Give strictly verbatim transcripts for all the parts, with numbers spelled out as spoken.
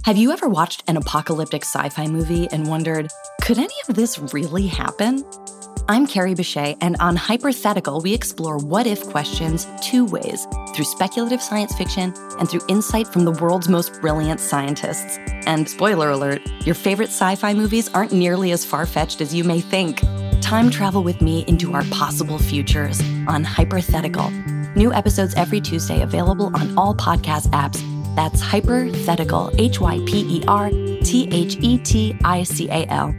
Have you ever watched an apocalyptic sci-fi movie and wondered, could any of this really happen? I'm Carrie Bechet, and on Hypothetical, we explore what-if questions two ways, through speculative science fiction and through insight from the world's most brilliant scientists. And spoiler alert, your favorite sci-fi movies aren't nearly as far-fetched as you may think. Time travel with me into our possible futures on Hypothetical. New episodes every Tuesday, available on all podcast apps. That's Hypothetical, H Y P E R T H E T I C A L.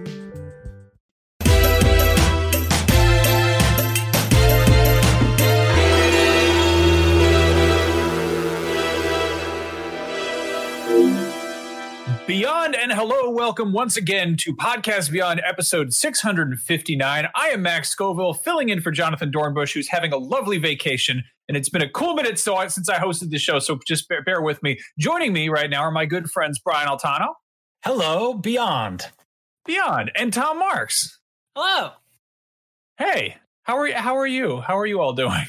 Beyond and hello, welcome once again to Podcast Beyond episode six hundred fifty-nine. I am Max Scoville, filling in for Jonathan Dornbush, who's having a lovely vacation, and it's been a cool minute so I, since I hosted the show, so just bear, bear with me. Joining me right now are my good friends Brian Altano. Hello, Beyond. Beyond, and Tom Marks. Hello. Hey, how are how are you? How are you all doing?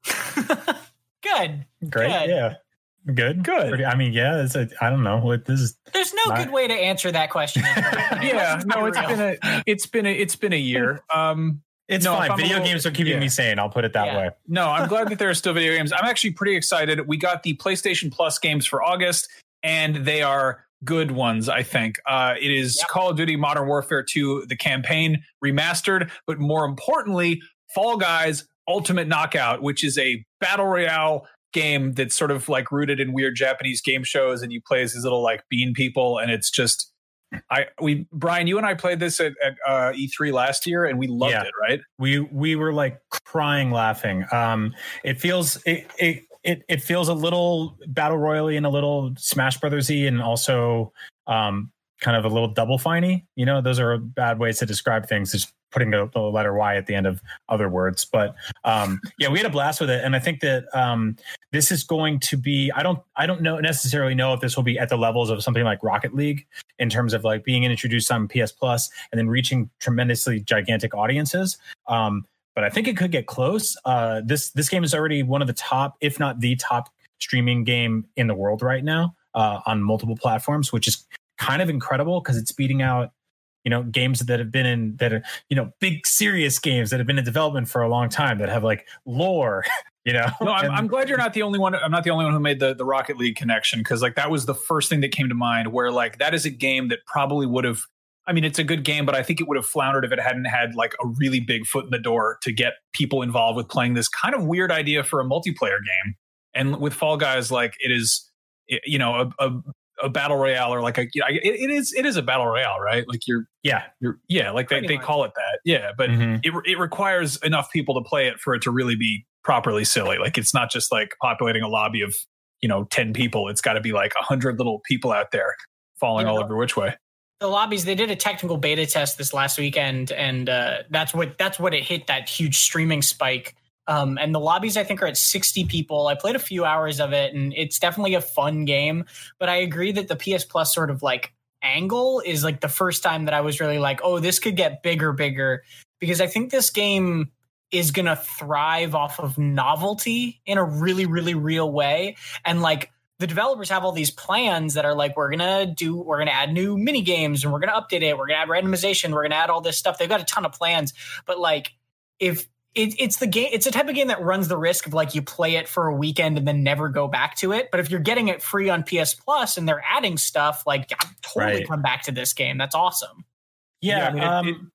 Good. Great. Good. Yeah. Good. Good. Pretty, I mean, yeah, it's a, I don't know what this is. There's no not... good way to answer that question. yeah, no, it's been a it's been a it's been a year. Um It's no, fine. Video little, games are keeping yeah. me sane. I'll put it that yeah. way. No, I'm glad that there are still video games. I'm actually pretty excited. We got the PlayStation Plus games for August, and they are good ones, I think. Uh, it is yep. Call of Duty Modern Warfare two, the campaign remastered, but more importantly, Fall Guys Ultimate Knockout, which is a battle royale game that's sort of like rooted in weird Japanese game shows, and you play as these little like bean people, and it's just I we Brian, you and I played this at, at uh, E three last year, and we loved yeah. it, right? We we were like crying laughing. Um, it feels it it it, it feels a little battle royale-y and a little Smash Brothers-y, and also um, kind of a little Double Fine-y. You know, those are bad ways to describe things. Just putting the, the letter Y at the end of other words. But um, yeah, we had a blast with it. And I think that um, this is going to be, I don't, I don't know necessarily know if this will be at the levels of something like Rocket League in terms of like being introduced on P S Plus and then reaching tremendously gigantic audiences. Um, but I think it could get close. Uh, this, this game is already one of the top, if not the top streaming game in the world right now uh, on multiple platforms, which is kind of incredible because it's beating out, you know, games that have been in that are, you know, big serious games that have been in development for a long time that have like lore, you know. No, I'm, and, I'm glad you're not the only one. I'm not the only one who made the, the Rocket League connection, because like that was the first thing that came to mind, where like that is a game that probably would have. I mean, it's a good game, but I think it would have floundered if it hadn't had like a really big foot in the door to get people involved with playing this kind of weird idea for a multiplayer game. And with Fall Guys, like it is, you know, a, a a battle royale, or like a, it, it is, it is a battle royale, right? Like you're, yeah, you're, yeah, like they, they call it that. Yeah. But mm-hmm. it, it requires enough people to play it for it to really be properly silly. Like it's not just like populating a lobby of, you know, ten people. It's got to be like a hundred little people out there falling you know, all over which way. The lobbies, they did a technical beta test this last weekend, and uh, that's what, that's what it hit that huge streaming spike. Um, and the lobbies, I think, are at sixty people. I played a few hours of it, and it's definitely a fun game. But I agree that the P S Plus sort of like angle is like the first time that I was really like, oh, this could get bigger, bigger. Because I think this game is going to thrive off of novelty in a really, really real way. And like the developers have all these plans that are like, we're going to do, we're going to add new mini games, and we're going to update it. We're going to add randomization. We're going to add all this stuff. They've got a ton of plans. But like if, It, it's the game. It's a type of game that runs the risk of like you play it for a weekend and then never go back to it. But if you're getting it free on P S Plus and they're adding stuff, like I'd totally right. come back to this game. That's awesome. Yeah, yeah I mean, um, it, it,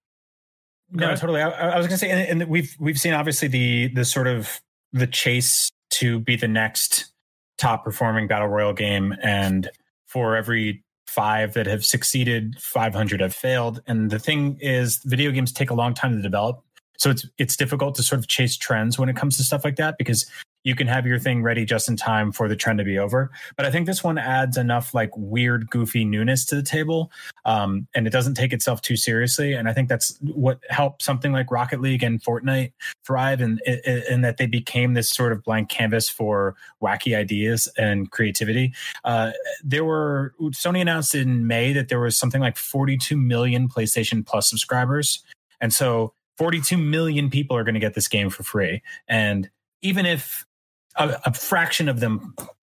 no, ahead. totally. I, I was going to say, and, and we've we've seen obviously the the sort of the chase to be the next top performing battle royale game, and for every five that have succeeded, five hundred have failed. And the thing is, video games take a long time to develop. So it's it's difficult to sort of chase trends when it comes to stuff like that, because you can have your thing ready just in time for the trend to be over. But I think this one adds enough like weird, goofy newness to the table, um, and it doesn't take itself too seriously. And I think that's what helped something like Rocket League and Fortnite thrive, and in, in, in that they became this sort of blank canvas for wacky ideas and creativity. Uh, there were Sony announced in May that there was something like forty-two million PlayStation Plus subscribers, and so forty-two million people are going to get this game for free. And even if a, a fraction of them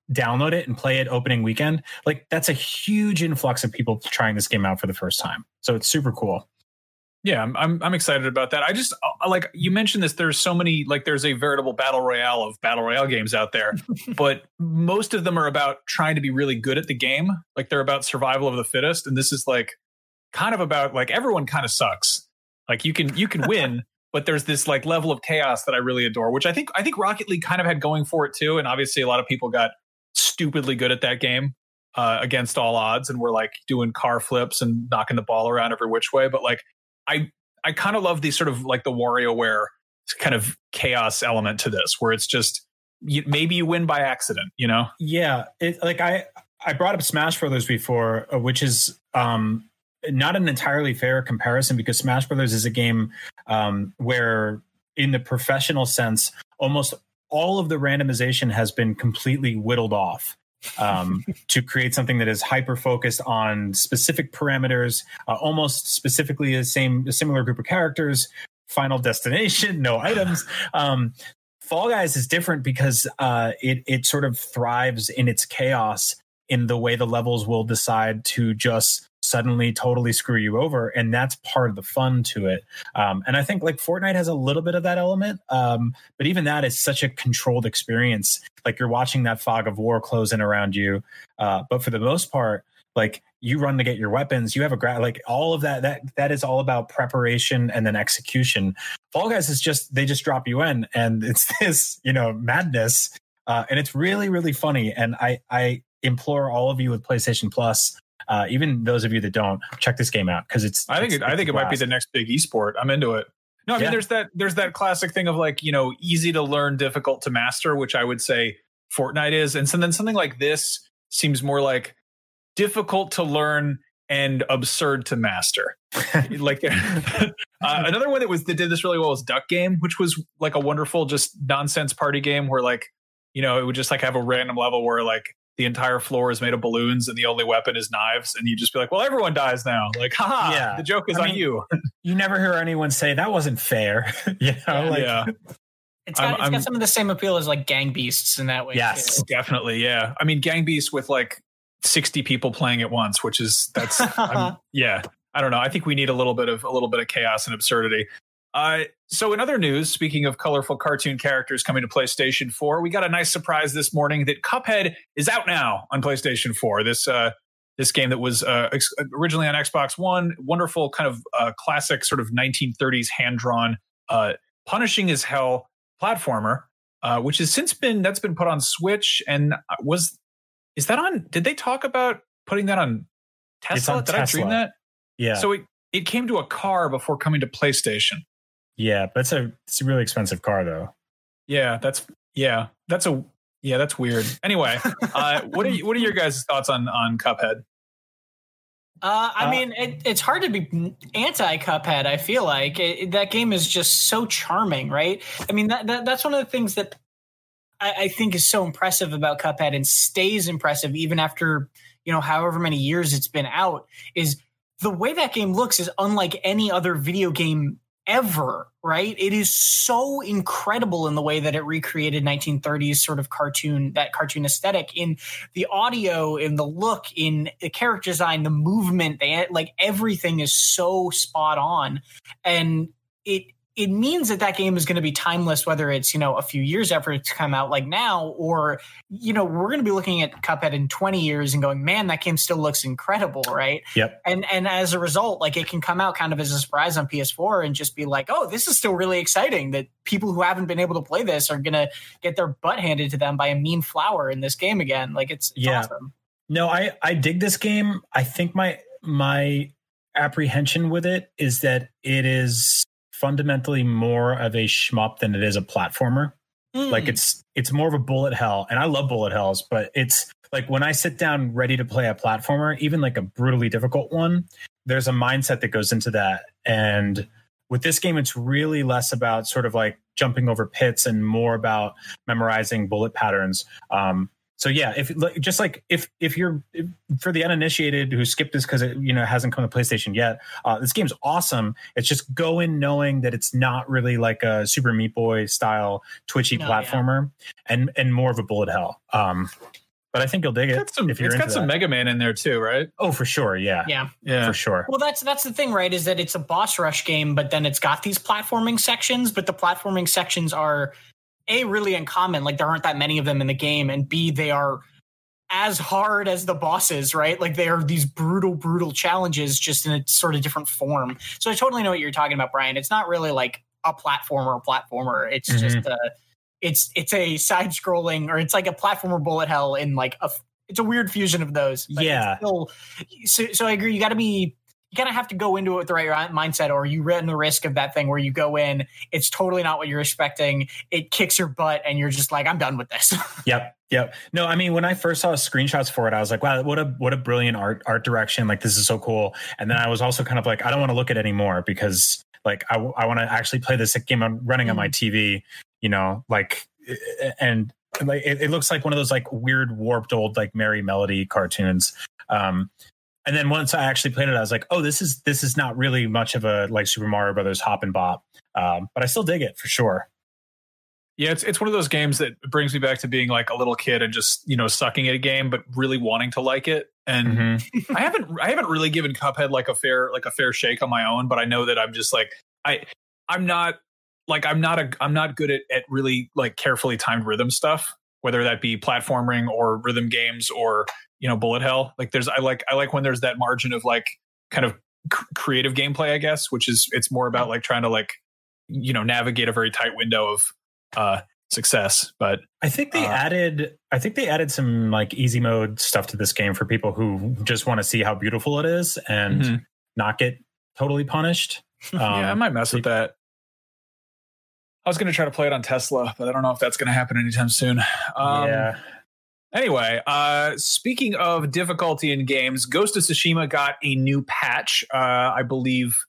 download it and play it opening weekend, like that's a huge influx of people trying this game out for the first time. So it's super cool. Yeah, I'm, I'm I'm excited about that. I just like you mentioned this. There's so many, like there's a veritable battle royale of battle royale games out there, but most of them are about trying to be really good at the game. Like they're about survival of the fittest, and this is like kind of about like everyone kind of sucks. Like you can you can win, but there's this like level of chaos that I really adore, which I think I think Rocket League kind of had going for it too. And obviously, a lot of people got stupidly good at that game uh, against all odds, and were like doing car flips and knocking the ball around every which way. But like. I I kind of love the sort of like the WarioWare kind of chaos element to this, where it's just you, maybe you win by accident, you know? Yeah, it, like I I brought up Smash Brothers before, uh, which is um, not an entirely fair comparison because Smash Brothers is a game um, where, in the professional sense, almost all of the randomization has been completely whittled off. um, to create something that is hyper focused on specific parameters, uh, almost specifically the same, a similar group of characters, final destination, no items. Um, Fall Guys is different because uh, it it sort of thrives in its chaos in the way the levels will decide to just suddenly totally screw you over, and that's part of the fun to it. Um, and I think like Fortnite has a little bit of that element, um, but even that is such a controlled experience. Like you're watching that fog of war close in around you, uh, but for the most part, like you run to get your weapons. You have a gra- like all of that. That that is all about preparation and then execution. Fall Guys is just they just drop you in, and it's this you know madness, uh, and it's really really funny. And I I implore all of you with PlayStation Plus. Uh, even those of you that don't, check this game out because it's. I think it's, it, I think it might be the next big esport. I'm into it. No, I mean yeah. there's that there's that classic thing of like you know easy to learn, difficult to master, which I would say Fortnite is, and so then something like this seems more like difficult to learn and absurd to master. Like uh, another one that was that did this really well was Duck Game, which was like a wonderful just nonsense party game where like you know it would just like have a random level where like. The entire floor is made of balloons and the only weapon is knives. And you just be like, well, everyone dies now. Like, haha, yeah. The joke is I on mean, you. You never hear anyone say that wasn't fair. you know, yeah. like, yeah. It's got, it's got some of the same appeal as like Gang Beasts in that way. Yes, too. Definitely. Yeah. I mean, Gang Beasts with like sixty people playing at once, which is that's, yeah, I don't know. I think we need a little bit of a little bit of chaos and absurdity. Uh, so in other news, speaking of colorful cartoon characters coming to PlayStation four, we got a nice surprise this morning that Cuphead is out now on PlayStation four. This uh, this game that was uh, ex- originally on Xbox One, wonderful kind of uh, classic sort of nineteen thirties hand-drawn, uh, punishing as hell platformer, uh, which has since been that's been put on Switch and was is that on? Did they talk about putting that on Tesla? On did Tesla. I dream that? Yeah. So it it came to a car before coming to PlayStation. Yeah, that's a it's a really expensive car though. Yeah, that's yeah, that's a yeah, that's weird. Anyway, uh, what are you, what are your guys' thoughts on on Cuphead? Uh, I uh, mean, it, it's hard to be anti Cuphead. I feel like it, it, that game is just so charming, right? I mean, that, that that's one of the things that I, I think is so impressive about Cuphead and stays impressive even after you know however many years it's been out. Is the way that game looks is unlike any other video game ever, right? It is so incredible in the way that it recreated nineteen thirties sort of cartoon, that cartoon aesthetic in the audio, in the look, in the character design, the movement, they like everything is so spot on. And it, it means that that game is going to be timeless, whether it's, you know, a few years after it's come out like now, or, you know, we're going to be looking at Cuphead in twenty years and going, man, that game still looks incredible. Right. Yep. And, and as a result, like it can come out kind of as a surprise on P S four and just be like, oh, this is still really exciting that people who haven't been able to play this are going to get their butt handed to them by a mean flower in this game again. Like it's, it's yeah. awesome. No, I, I dig this game. I think my, my apprehension with it is that it is fundamentally more of a shmup than it is a platformer. Mm. Like it's it's more of a bullet hell, and I love bullet hells, but it's like when I sit down ready to play a platformer, even like a brutally difficult one, there's a mindset that goes into that. And with this game, it's really less about sort of like jumping over pits and more about memorizing bullet patterns. Um, So yeah, if just like if if you're if, for the uninitiated who skipped this because it you know hasn't come to PlayStation yet, uh, this game's awesome. It's just go in knowing that it's not really like a Super Meat Boy style twitchy no, platformer, yeah. and and more of a bullet hell. Um, but I think you'll dig it. It's got some, if you're it's got some that. Mega Man in there too, right? Oh, for sure. Yeah. Yeah. Yeah. For sure. Well, that's that's the thing, right? Is that it's a boss rush game, but then it's got these platforming sections, but the platforming sections are A, really uncommon. Like there aren't that many of them in the game. And B, they are as hard as the bosses, right? Like they are these brutal, brutal challenges just in a sort of different form. So I totally know what you're talking about, Brian. It's not really like a platformer, platformer. It's mm-hmm. just a, it's it's a side scrolling, or it's like a platformer bullet hell in like a, it's a weird fusion of those. Yeah. Still, so, so I agree. You got to be, you kind of have to go into it with the right mindset, or you run the risk of that thing where you go in, it's totally not what you're expecting. It kicks your butt and you're just like, I'm done with this. Yep. Yep. No, I mean, when I first saw screenshots for it, I was like, wow, what a, what a brilliant art, art direction. Like, this is so cool. And then I was also kind of like, I don't want to look at it anymore because like, I, I want to actually play this game I'm running mm-hmm. on my T V, you know, like, and like, it, it looks like one of those like weird warped old, like Merry Melody cartoons. Um, And then once I actually played it, I was like, oh, this is this is not really much of a like Super Mario Brothers hop and bop. Um, but I still dig it for sure. Yeah, it's it's one of those games that brings me back to being like a little kid and just, you know, sucking at a game, but really wanting to like it. And mm-hmm. I haven't I haven't really given Cuphead like a fair like a fair shake on my own, but I know that I'm just like I I'm not like I'm not a I'm not good at, at really like carefully timed rhythm stuff, whether that be platforming or rhythm games or, you know, bullet hell. Like there's, I like, I like when there's that margin of like kind of c- creative gameplay, I guess, which is, it's more about like trying to like, you know, navigate a very tight window of uh, success. But I think they uh, added, I think they added some like easy mode stuff to this game for people who just want to see how beautiful it is and mm-hmm. not get totally punished. Um, yeah, I might mess with that. I was going to try to play it on Tesla, but I don't know if that's going to happen anytime soon. Um, yeah. Anyway, uh, speaking of difficulty in games, Ghost of Tsushima got a new patch, uh, I believe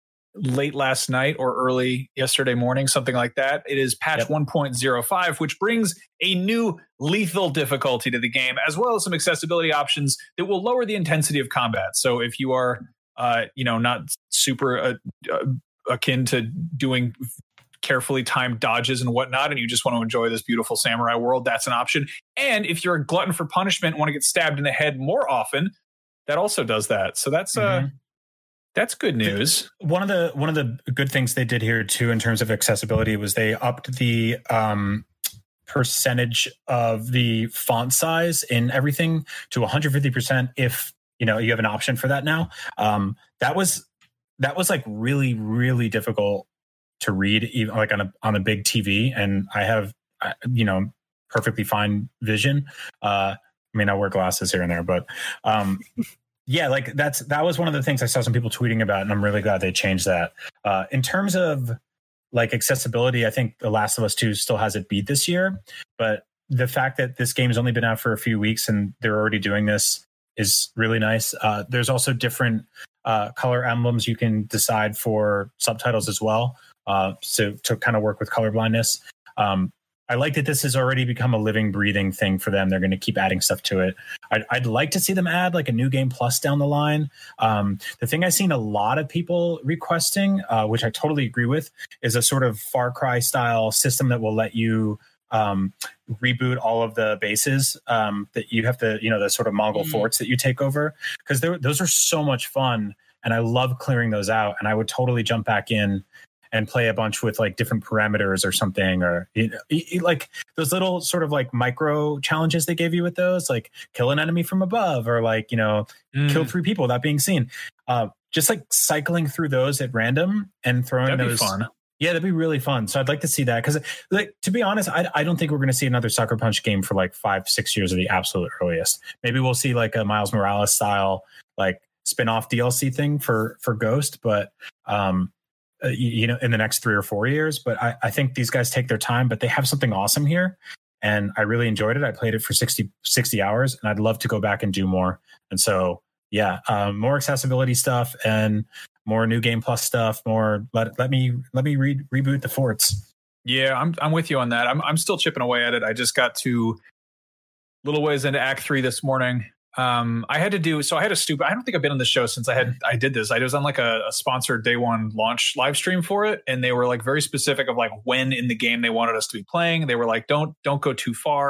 late last night or early yesterday morning, something like that. It is patch yep. one point oh five, which brings a new lethal difficulty to the game, as well as some accessibility options that will lower the intensity of combat. So if you are, uh, you know, not super uh, uh, akin to doing carefully timed dodges and whatnot, and you just want to enjoy this beautiful samurai world, that's an option. And if you're a glutton for punishment, want to get stabbed in the head more often, that also does that. So that's mm-hmm. uh that's good news. One of the one of the good things they did here too in terms of accessibility was they upped the um percentage of the font size in everything to one hundred fifty percent if you know you have an option for that now. Um that was that was like really really difficult to read, even like on a on a big T V, and I have you know perfectly fine vision. Uh, I mean, I wear glasses here and there, but um, yeah, like that's that was one of the things I saw some people tweeting about, and I'm really glad they changed that. Uh, in terms of like accessibility, I think The Last of Us two still has it beat this year, but the fact that this game's only been out for a few weeks and they're already doing this is really nice. Uh, there's also different uh, color emblems you can decide for subtitles as well. Uh, so to kind of work with color blindness. Um, I like that this has already become a living, breathing thing for them. They're going to keep adding stuff to it. I'd, I'd like to see them add like a new game plus down the line. Um, the thing I've seen a lot of people requesting, uh, which I totally agree with, is a sort of Far Cry style system that will let you um, reboot all of the bases um, that you have to, you know, the sort of Mongol mm-hmm. forts that you take over, because those are so much fun. And I love clearing those out. And I would totally jump back in and play a bunch with like different parameters or something, or you know, like those little sort of like micro challenges they gave you with those, like kill an enemy from above, or like, you know, mm. kill three people without being seen. Uh, just like cycling through those at random and throwing that'd those. Be fun. Yeah, that'd be really fun. So I'd like to see that, because like, to be honest, I, I don't think we're going to see another Sucker Punch game for like five, six years at the absolute earliest. Maybe we'll see like a Miles Morales style, like spin-off D L C thing for, for Ghost, but um, Uh, you, you know, in the next three or four years. But I, I think these guys take their time, but they have something awesome here. And I really enjoyed it. I played it for sixty, sixty hours, and I'd love to go back and do more. And so, yeah, um, more accessibility stuff and more new game plus stuff. More let let me let me re- reboot the forts. Yeah, I'm I'm with you on that. I'm I'm still chipping away at it. I just got to little ways into Act Three this morning. Um, I had to do, so I had a stupid, I don't think I've been on the show since I had, I did this. I was on like a, a sponsored day one launch live stream for it. And they were like very specific of like when in the game they wanted us to be playing. They were like, don't, don't go too far.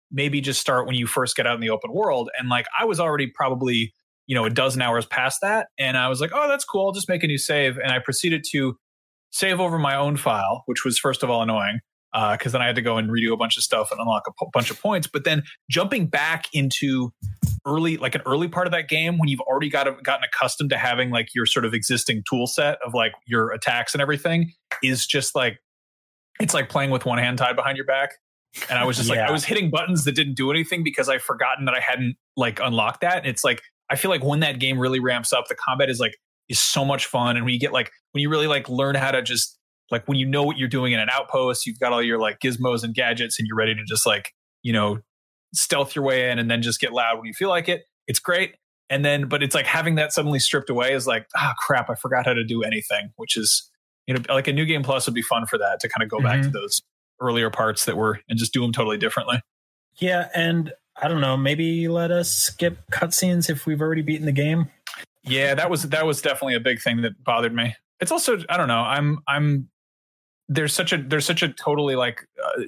maybe just start when you first get out in the open world. And like, I was already probably, you know, a dozen hours past that. And I was like, oh, that's cool. I'll just make a new save. And I proceeded to save over my own file, which was first of all annoying because uh, then I had to go and redo a bunch of stuff and unlock a p- bunch of points. But then jumping back into early, like an early part of that game when you've already got a, gotten accustomed to having like your sort of existing tool set of like your attacks and everything is just like, it's like playing with one hand tied behind your back. And I was just yeah. like, I was hitting buttons that didn't do anything because I'd forgotten that I hadn't like unlocked that. And it's like, I feel like when that game really ramps up, the combat is like, is so much fun. And when you get like, when you really like learn how to just like, when you know what you're doing in an outpost, you've got all your like gizmos and gadgets and you're ready to just like, you know, stealth your way in and then just get loud when you feel like it. It's great. And then, but it's like having that suddenly stripped away is like, ah, crap, I forgot how to do anything, which is, you know, like a New Game Plus would be fun for that to kind of go mm-hmm. back to those earlier parts that were and just do them totally differently. Yeah. And I don't know, maybe let us skip cutscenes if we've already beaten the game. Yeah, that was that was definitely a big thing that bothered me. It's also, I don't know, I'm I'm there's such a there's such a totally like uh,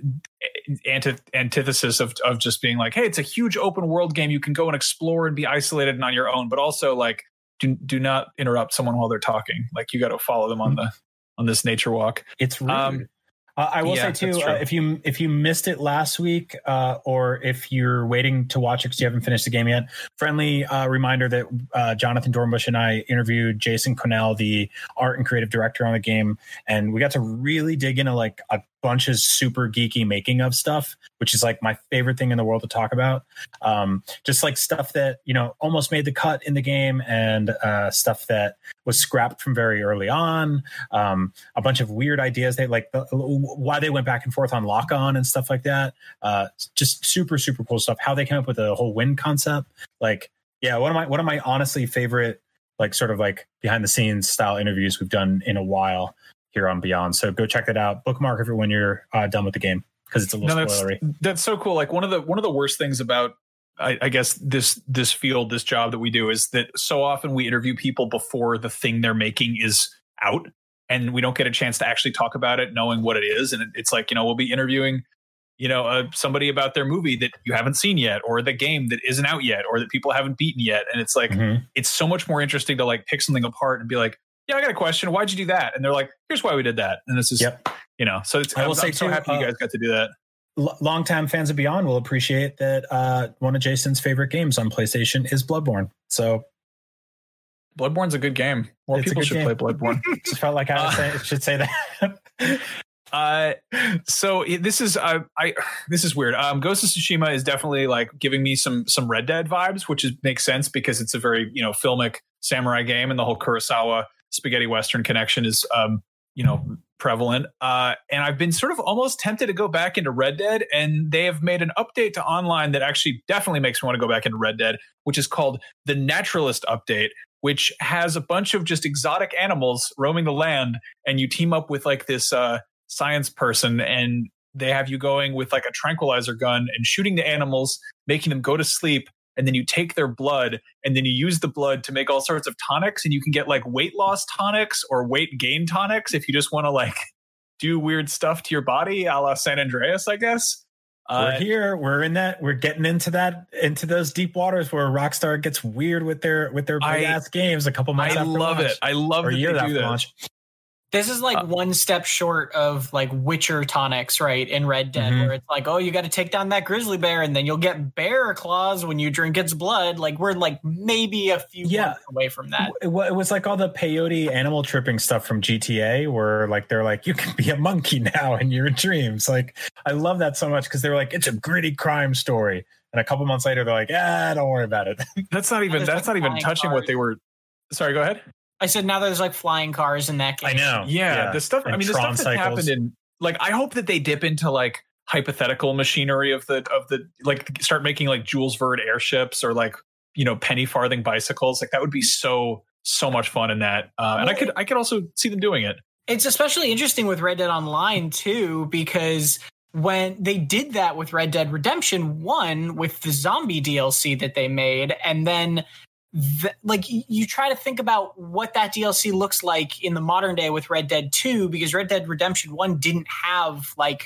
anti- antithesis of of just being like, hey, it's a huge open world game. You can go and explore and be isolated and on your own, but also like do do not interrupt someone while they're talking. Like you got to follow them on the on this nature walk. It's rude. Um, Uh, I will yeah, say too, uh, if you if you missed it last week, uh, or if you're waiting to watch it because you haven't finished the game yet, friendly uh, reminder that uh, Jonathan Dornbush and I interviewed Jason Cornell, the art and creative director on the game, and we got to really dig into like a bunch of super geeky making of stuff, which is like my favorite thing in the world to talk about. Um, just like stuff that, you know, almost made the cut in the game and uh, stuff that was scrapped from very early on. Um, a bunch of weird ideas they like the, why they went back and forth on lock on and stuff like that. Uh, just super, super cool stuff. How they came up with the whole wind concept. Like, yeah, one of my, one of my honestly favorite, like sort of like behind the scenes style interviews we've done in a while here on Beyond. So go check that out. Bookmark it when you're uh, done with the game because it's a little no, that's, spoilery. That's so cool. Like one of the one of the worst things about I, I guess this this field, this job that we do is that so often we interview people before the thing they're making is out, and we don't get a chance to actually talk about it, knowing what it is. And it, it's like, you know, we'll be interviewing, you know, uh, somebody about their movie that you haven't seen yet, or the game that isn't out yet, or that people haven't beaten yet. And it's like mm-hmm. it's so much more interesting to like pick something apart and be like, yeah, I got a question. Why'd you do that? And they're like, here's why we did that. And this is, yep. you know, so it's, I will I'm, say I'm so too, happy uh, you guys got to do that. L- longtime fans of Beyond will appreciate that uh, one of Jason's favorite games on PlayStation is Bloodborne. So Bloodborne's a good game. More people should game. play Bloodborne. Just felt like I uh, say, should say that. uh, so this is, uh, I, this is weird. Um, Ghost of Tsushima is definitely like giving me some, some Red Dead vibes, which is makes sense because it's a very, you know, filmic samurai game and the whole Kurosawa spaghetti Western connection is, um, you know, prevalent. Uh, and I've been sort of almost tempted to go back into Red Dead, and they have made an update to online that actually definitely makes me want to go back into Red Dead, which is called the Naturalist Update, which has a bunch of just exotic animals roaming the land. And you team up with like this uh, science person, and they have you going with like a tranquilizer gun and shooting the animals, making them go to sleep. And then you take their blood and then you use the blood to make all sorts of tonics, and you can get like weight loss tonics or weight gain tonics if you just want to like do weird stuff to your body, a la San Andreas, I guess. Uh, we're here. We're in that. We're getting into that, into those deep waters where Rockstar gets weird with their with their big ass games a couple months I after love launch. it. I love or that a year they do after that. launch. This is like uh, one step short of like Witcher tonics, right? In Red Dead, mm-hmm. where it's like, oh, you got to take down that grizzly bear, and then you'll get bear claws when you drink its blood. Like we're like maybe a few yeah. months away from that. It, it was like all the peyote animal tripping stuff from G T A, where like they're like, you can be a monkey now in your dreams. Like I love that so much because they're like, it's a gritty crime story, and a couple months later they're like, ah, don't worry about it. That's not even. That's like not even touching cars. What they were. Sorry, go ahead. I said now there's like flying cars in that game. I know. Yeah, yeah. the stuff. And I mean, the stuff that cycles. happened in like. I hope that they dip into like hypothetical machinery of the of the like start making like Jules Verne airships or like you know penny farthing bicycles. Like that would be so so much fun in that. Uh, and well, I could I could also see them doing it. It's especially interesting with Red Dead Online too, because when they did that with Red Dead Redemption one with the zombie D L C that they made, and then. The, like you try to think about what that D L C looks like in the modern day with Red Dead two, because Red Dead Redemption one didn't have like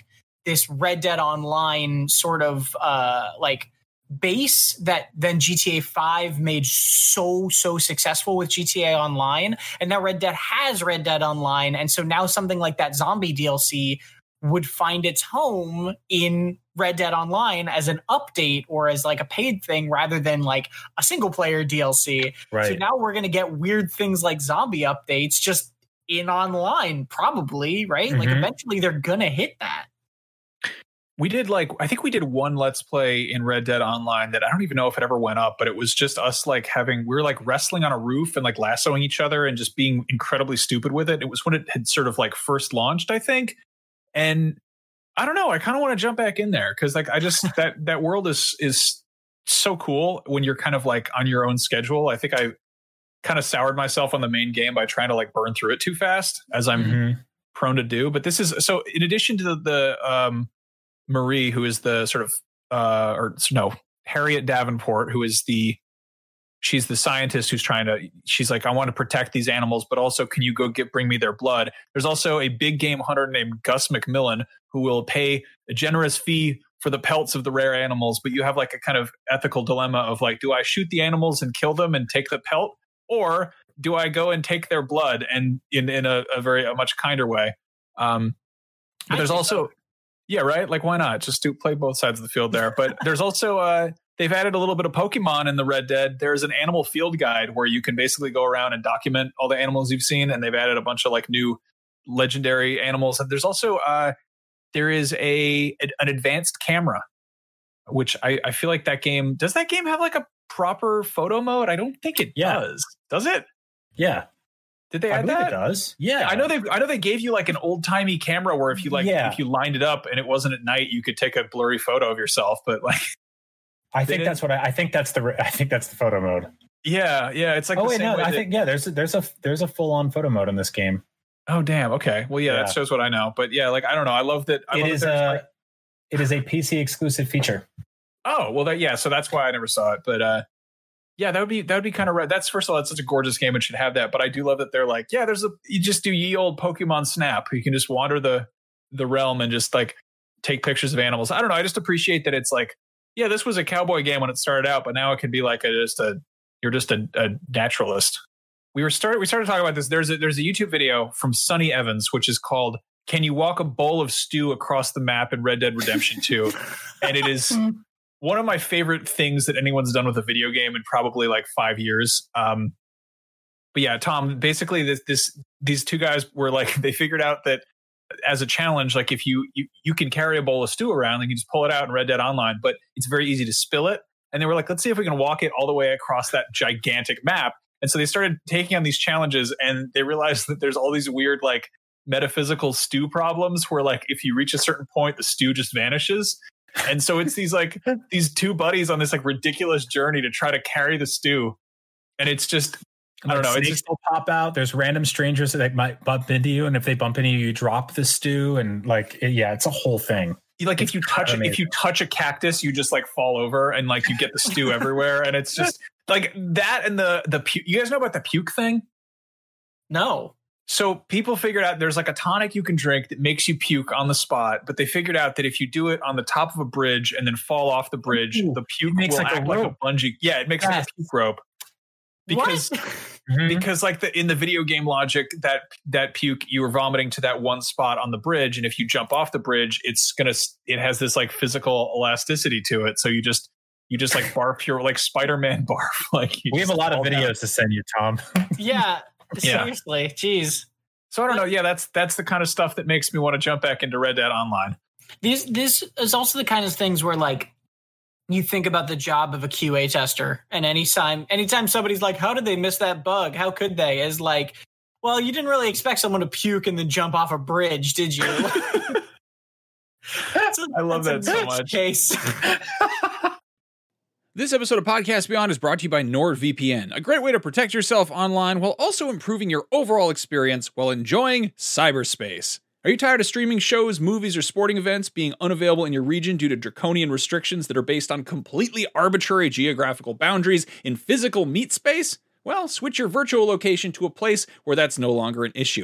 this Red Dead Online sort of uh, like base that then G T A five made so, so successful with G T A Online. And now Red Dead has Red Dead Online. And so now something like that zombie D L C would find its home in Red Dead Online as an update or as like a paid thing rather than like a single player D L C. Right. So now we're going to get weird things like zombie updates just in online, probably, right? Mm-hmm. Like eventually they're going to hit that. We did like, I think we did one Let's Play in Red Dead Online that I don't even know if it ever went up, but it was just us like having, we were like wrestling on a roof and like lassoing each other and just being incredibly stupid with it. It was when it had sort of like first launched, I think. And I don't know, I kind of want to jump back in there because like I just, that that world is is so cool when you're kind of like on your own schedule. I think I kind of soured myself on the main game by trying to like burn through it too fast, as I'm mm-hmm. prone to do. But this is, so in addition to the, the um, Marie, who is the sort of, uh, or no, Harriet Davenport, who is the, she's the scientist who's trying to, she's like, I want to protect these animals, but also can you go get, bring me their blood? There's also a big game hunter named Gus McMillan who will pay a generous fee for the pelts of the rare animals. But you have like a kind of ethical dilemma of like, do I shoot the animals and kill them and take the pelt? Or do I go and take their blood and in, in a, a very, a much kinder way? Um, but I there's also, so. yeah, right. Like, why not just do play both sides of the field there? But there's also, uh, they've added a little bit of Pokemon in the Red Dead. There's an animal field guide where you can basically go around and document all the animals you've seen. And they've added a bunch of like new legendary animals. And there's also, uh, there is a, an advanced camera, which I, I feel like that game, does that game have like a proper photo mode? I don't think it yeah. does. Does it? Yeah. Did they add I believe that? It does. Yeah. I know they I know they gave you like an old timey camera where if you like yeah. if you lined it up and it wasn't at night, you could take a blurry photo of yourself. But like I think that's what I, I think that's the I think that's the photo mode. Yeah, yeah. It's like oh the wait, same no, way I that, think yeah. There's a, there's a there's a full on photo mode in this game. Oh damn. Okay. Well, yeah, yeah. that shows what I know. But yeah, like I don't know. I love that. I it love is that a like, it is a P C exclusive feature. Oh well, that yeah. So that's why I never saw it. But uh, yeah, that would be that would be kind of rad. That's first of all, it's such a gorgeous game and should have that. But I do love that they're like, yeah, there's a you just do ye old Pokemon Snap. You can just wander the the realm and just like take pictures of animals. I don't know. I just appreciate that it's like, yeah, this was a cowboy game when it started out, but now it can be like a, just a you're just a, a naturalist. We were started we started talking about this. There's a there's a YouTube video from Sonny Evans, which is called "Can You Walk a Bowl of Stew Across the Map in Red Dead Redemption two?" And it is one of my favorite things that anyone's done with a video game in probably like five years. Um, but yeah, Tom, basically this, this, these two guys were like, they figured out that as a challenge, like if you, you, you can carry a bowl of stew around, like you just pull it out in Red Dead Online, but it's very easy to spill it. And they were like, let's see if we can walk it all the way across that gigantic map. And so they started taking on these challenges and they realized that there's all these weird, like metaphysical stew problems where like, if you reach a certain point, the stew just vanishes. And so it's these like these two buddies on this like ridiculous journey to try to carry the stew. And it's just, I don't like know. It's just will pop out. There's random strangers that might bump into you. And if they bump into you, you drop the stew. And like, it, yeah, it's a whole thing. Like it's if you touch it, if you touch a cactus, you just like fall over and like you get the stew everywhere. And it's just like that. And the, the, pu- you guys know about the puke thing? No. So people figured out there's like a tonic you can drink that makes you puke on the spot, but they figured out that if you do it on the top of a bridge and then fall off the bridge, Ooh, the puke will like act a like a bungee. Yeah, it makes yes. like a puke rope. Because mm-hmm. because like the in the video game logic, that that puke you were vomiting to that one spot on the bridge, and if you jump off the bridge, it's gonna it has this like physical elasticity to it. So you just you just like barf your like Spider-Man barf. Like we have a lot of videos down. to send you, Tom. Yeah. Seriously, yeah. Jeez. So I don't know. Yeah, that's that's the kind of stuff that makes me want to jump back into Red Dead Online. This this is also the kind of things where like you think about the job of a Q A tester, and anytime anytime somebody's like, "How did they miss that bug? How could they?" Is like, well, you didn't really expect someone to puke and then jump off a bridge, did you? a, I love that so much. Case. This episode of Podcast Beyond is brought to you by NordVPN, a great way to protect yourself online while also improving your overall experience while enjoying cyberspace. Are you tired of streaming shows, movies, or sporting events being unavailable in your region due to draconian restrictions that are based on completely arbitrary geographical boundaries in physical meat space? Well, switch your virtual location to a place where that's no longer an issue.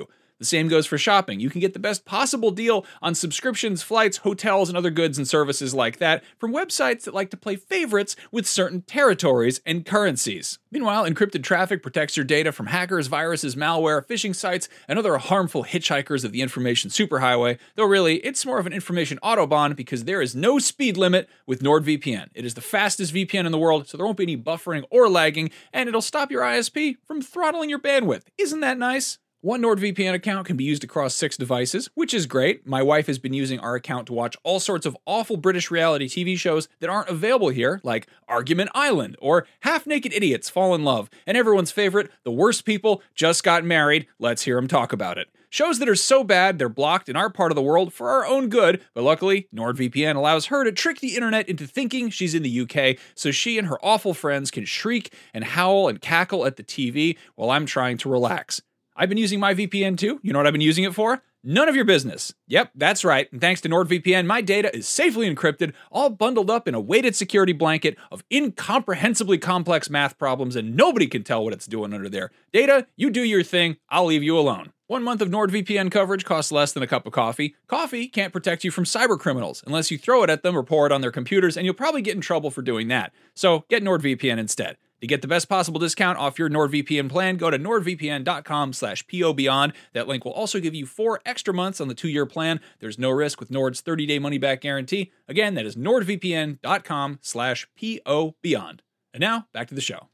The same goes for shopping. You can get the best possible deal on subscriptions, flights, hotels, and other goods and services like that from websites that like to play favorites with certain territories and currencies. Meanwhile, encrypted traffic protects your data from hackers, viruses, malware, phishing sites, and other harmful hitchhikers of the information superhighway, though really, it's more of an information autobahn because there is no speed limit with NordVPN. It is the fastest V P N in the world, so there won't be any buffering or lagging, and it'll stop your I S P from throttling your bandwidth. Isn't that nice? One NordVPN account can be used across six devices, which is great. My wife has been using our account to watch all sorts of awful British reality T V shows that aren't available here, like Argument Island or Half-Naked Idiots Fall in Love, and everyone's favorite, The Worst People Just Got Married. Let's hear them talk about it. Shows that are so bad they're blocked in our part of the world for our own good, but luckily, NordVPN allows her to trick the internet into thinking she's in the U K, so she and her awful friends can shriek and howl and cackle at the T V while I'm trying to relax. I've been using my V P N too. You know what I've been using it for? None of your business. Yep, that's right. And thanks to NordVPN, my data is safely encrypted, all bundled up in a weighted security blanket of incomprehensibly complex math problems, and nobody can tell what it's doing under there. Data, you do your thing. I'll leave you alone. One month of NordVPN coverage costs less than a cup of coffee. Coffee can't protect you from cyber criminals unless you throw it at them or pour it on their computers, and you'll probably get in trouble for doing that. So get NordVPN instead. To get the best possible discount off your NordVPN plan, go to nordvpn.com slash pobeyond. That link will also give you four extra months on the two-year plan. There's no risk with Nord's thirty-day money-back guarantee. Again, that is nordvpn.com slash pobeyond. And now, back to the show.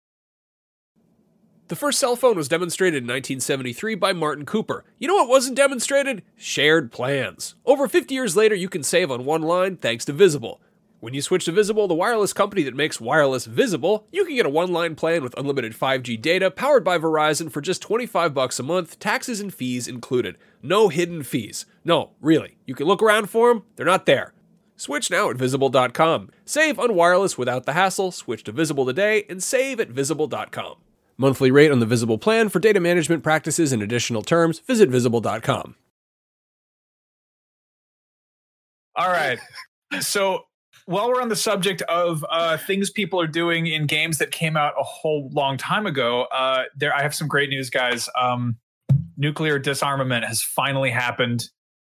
The first cell phone was demonstrated in nineteen seventy-three by Martin Cooper. You know what wasn't demonstrated? Shared plans. Over fifty years later, you can save on one line thanks to Visible. When you switch to Visible, the wireless company that makes wireless visible, you can get a one-line plan with unlimited five G data powered by Verizon for just twenty-five bucks a month, taxes and fees included. No hidden fees. No, really. You can look around for them. They're not there. Switch now at visible dot com. Save on wireless without the hassle. Switch to Visible today and save at visible dot com. Monthly rate on the Visible plan. For data management practices and additional terms, visit visible dot com. All right. So while we're on the subject of uh, things people are doing in games that came out a whole long time ago, uh, there I have some great news, guys. Um, nuclear disarmament has finally happened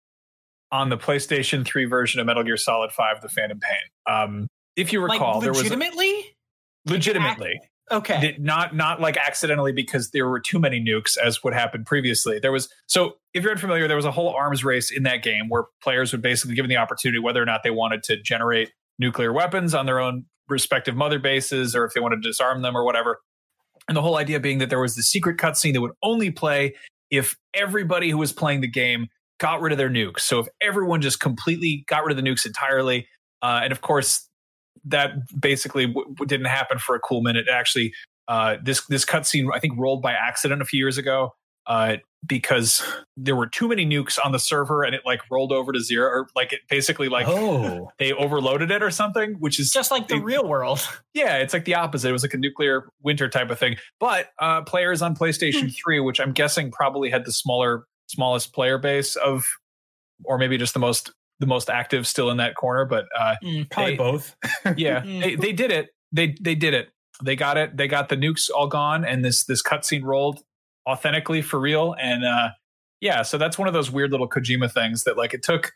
on the PlayStation three version of Metal Gear Solid five: The Phantom Pain. Um, if you recall, like, there was legitimately, a, legitimately, okay, Did not not like accidentally because there were too many nukes, as what happened previously. There was so if you're unfamiliar, there was a whole arms race in that game where players would basically given the opportunity whether or not they wanted to generate nuclear weapons on their own respective mother bases, or if they wanted to disarm them or whatever. And the whole idea being that there was the secret cutscene that would only play if everybody who was playing the game got rid of their nukes. So if everyone just completely got rid of the nukes entirely, uh, and of course that basically w- w- didn't happen for a cool minute. Actually, uh, this this cutscene I think rolled by accident a few years ago. Uh, because there were too many nukes on the server and it like rolled over to zero, or like it basically like oh. they overloaded it or something, which is just like the they, real world. Yeah, it's like the opposite. It was like a nuclear winter type of thing. But uh, players on PlayStation three, which I'm guessing probably had the smaller, smallest player base of, or maybe just the most the most active still in that corner. But uh, mm, probably they, both. yeah, they, they did it. They they did it. They got it. They got the nukes all gone, and this this cutscene rolled authentically for real. And uh yeah, so that's one of those weird little Kojima things that like it took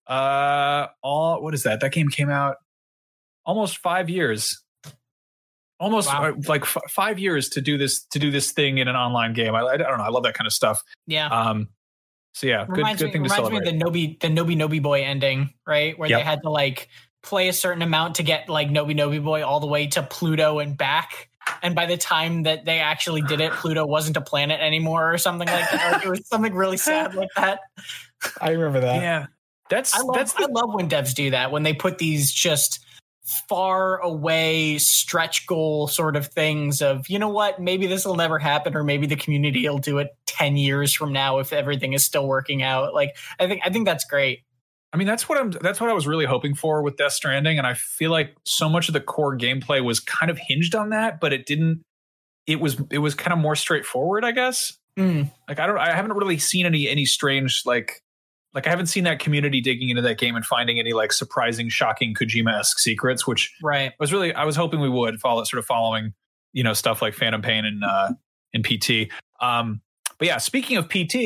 uh all what is that that game came out almost five years almost wow. uh, like f- five years to do this to do this thing in an online game. I, I don't know, I love that kind of stuff. Yeah. Um so yeah, good, reminds good me, thing to reminds celebrate. me of the Nobi the Nobi Nobi Boy ending, right, where yep. they had to like play a certain amount to get like Nobi Nobi Boy all the way to Pluto and back. And by the time that they actually did it, Pluto wasn't a planet anymore or something like that. Like, it was something really sad like that. I remember that. Yeah. That's I love, that's the- I love when devs do that, when they put these just far away stretch goal sort of things of, you know what, maybe this will never happen, or maybe the community will do it ten years from now if everything is still working out. Like, I think I think that's great. I mean, that's what I'm. That's what I was really hoping for with Death Stranding, and I feel like so much of the core gameplay was kind of hinged on that, but it didn't. It was. It was kind of more straightforward, I guess. Mm. Like I don't. I haven't really seen any any strange like. Like I haven't seen that community digging into that game and finding any like surprising, shocking Kojima-esque secrets, which right. was really. I was hoping we would follow sort of following, you know, stuff like Phantom Pain and uh, and P T. Um, but yeah, speaking of P T.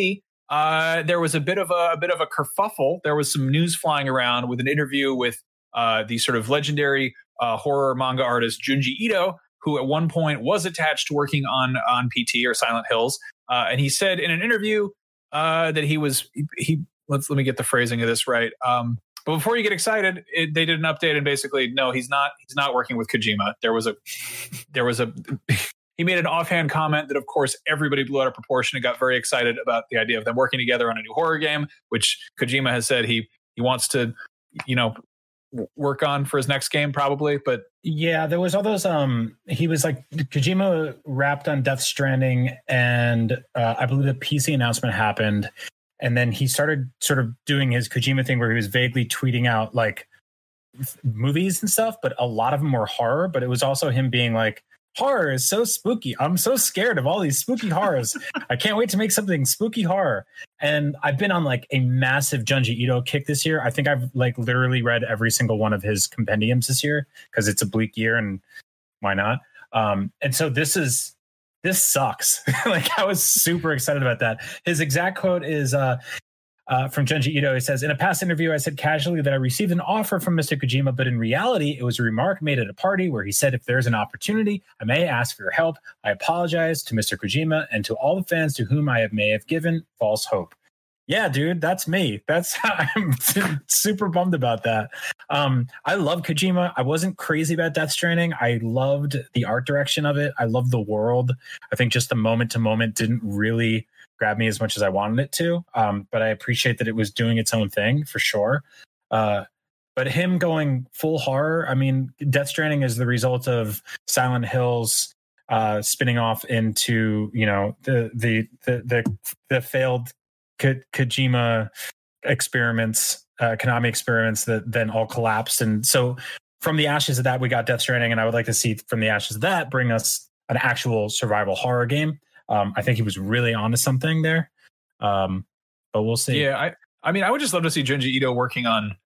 uh, there was a bit of a, a bit of a kerfuffle. There was some news flying around with an interview with uh, the sort of legendary uh, horror manga artist Junji Ito, who at one point was attached to working on on P T or Silent Hills, uh, and he said in an interview uh, that he was he, he let's let me get the phrasing of this right. Um, but before you get excited, it, they did an update and basically no, he's not he's not working with Kojima. There was a there was a he made an offhand comment that of course everybody blew out of proportion and got very excited about the idea of them working together on a new horror game, which Kojima has said he he wants to you know work on for his next game probably. But yeah, there was all those um he was like Kojima wrapped on Death Stranding, and uh, I believe the P C announcement happened, and then he started sort of doing his Kojima thing where he was vaguely tweeting out like f- movies and stuff, but a lot of them were horror. But it was also him being like, horror is so spooky. I'm so scared of all these spooky horrors. I can't wait to make something spooky horror. And I've been on like a massive Junji Ito kick this year. I think I've like literally read every single one of his compendiums this year because it's a bleak year and why not? Um, and so this is, this sucks. Like I was super excited about that. His exact quote is, uh, Uh, from Junji Ito, he says, in a past interview, I said casually that I received an offer from Mister Kojima, but in reality, it was a remark made at a party where he said, if there's an opportunity, I may ask for your help. I apologize to Mister Kojima and to all the fans to whom I have may have given false hope. Yeah, dude, that's me. That's I'm super bummed about that. Um, I love Kojima. I wasn't crazy about Death Stranding. I loved the art direction of it. I loved the world. I think just the moment to moment didn't really grab me as much as I wanted it to. Um, but I appreciate that it was doing its own thing for sure. Uh, but him going full horror, I mean, Death Stranding is the result of Silent Hills uh, spinning off into, you know, the the the the, the failed Ko- Kojima experiments, uh, Konami experiments that then all collapsed. And so from the ashes of that, we got Death Stranding, and I would like to see from the ashes of that bring us an actual survival horror game. Um, I think he was really onto something there, um, but we'll see. Yeah, I, I mean, I would just love to see Junji Ito working on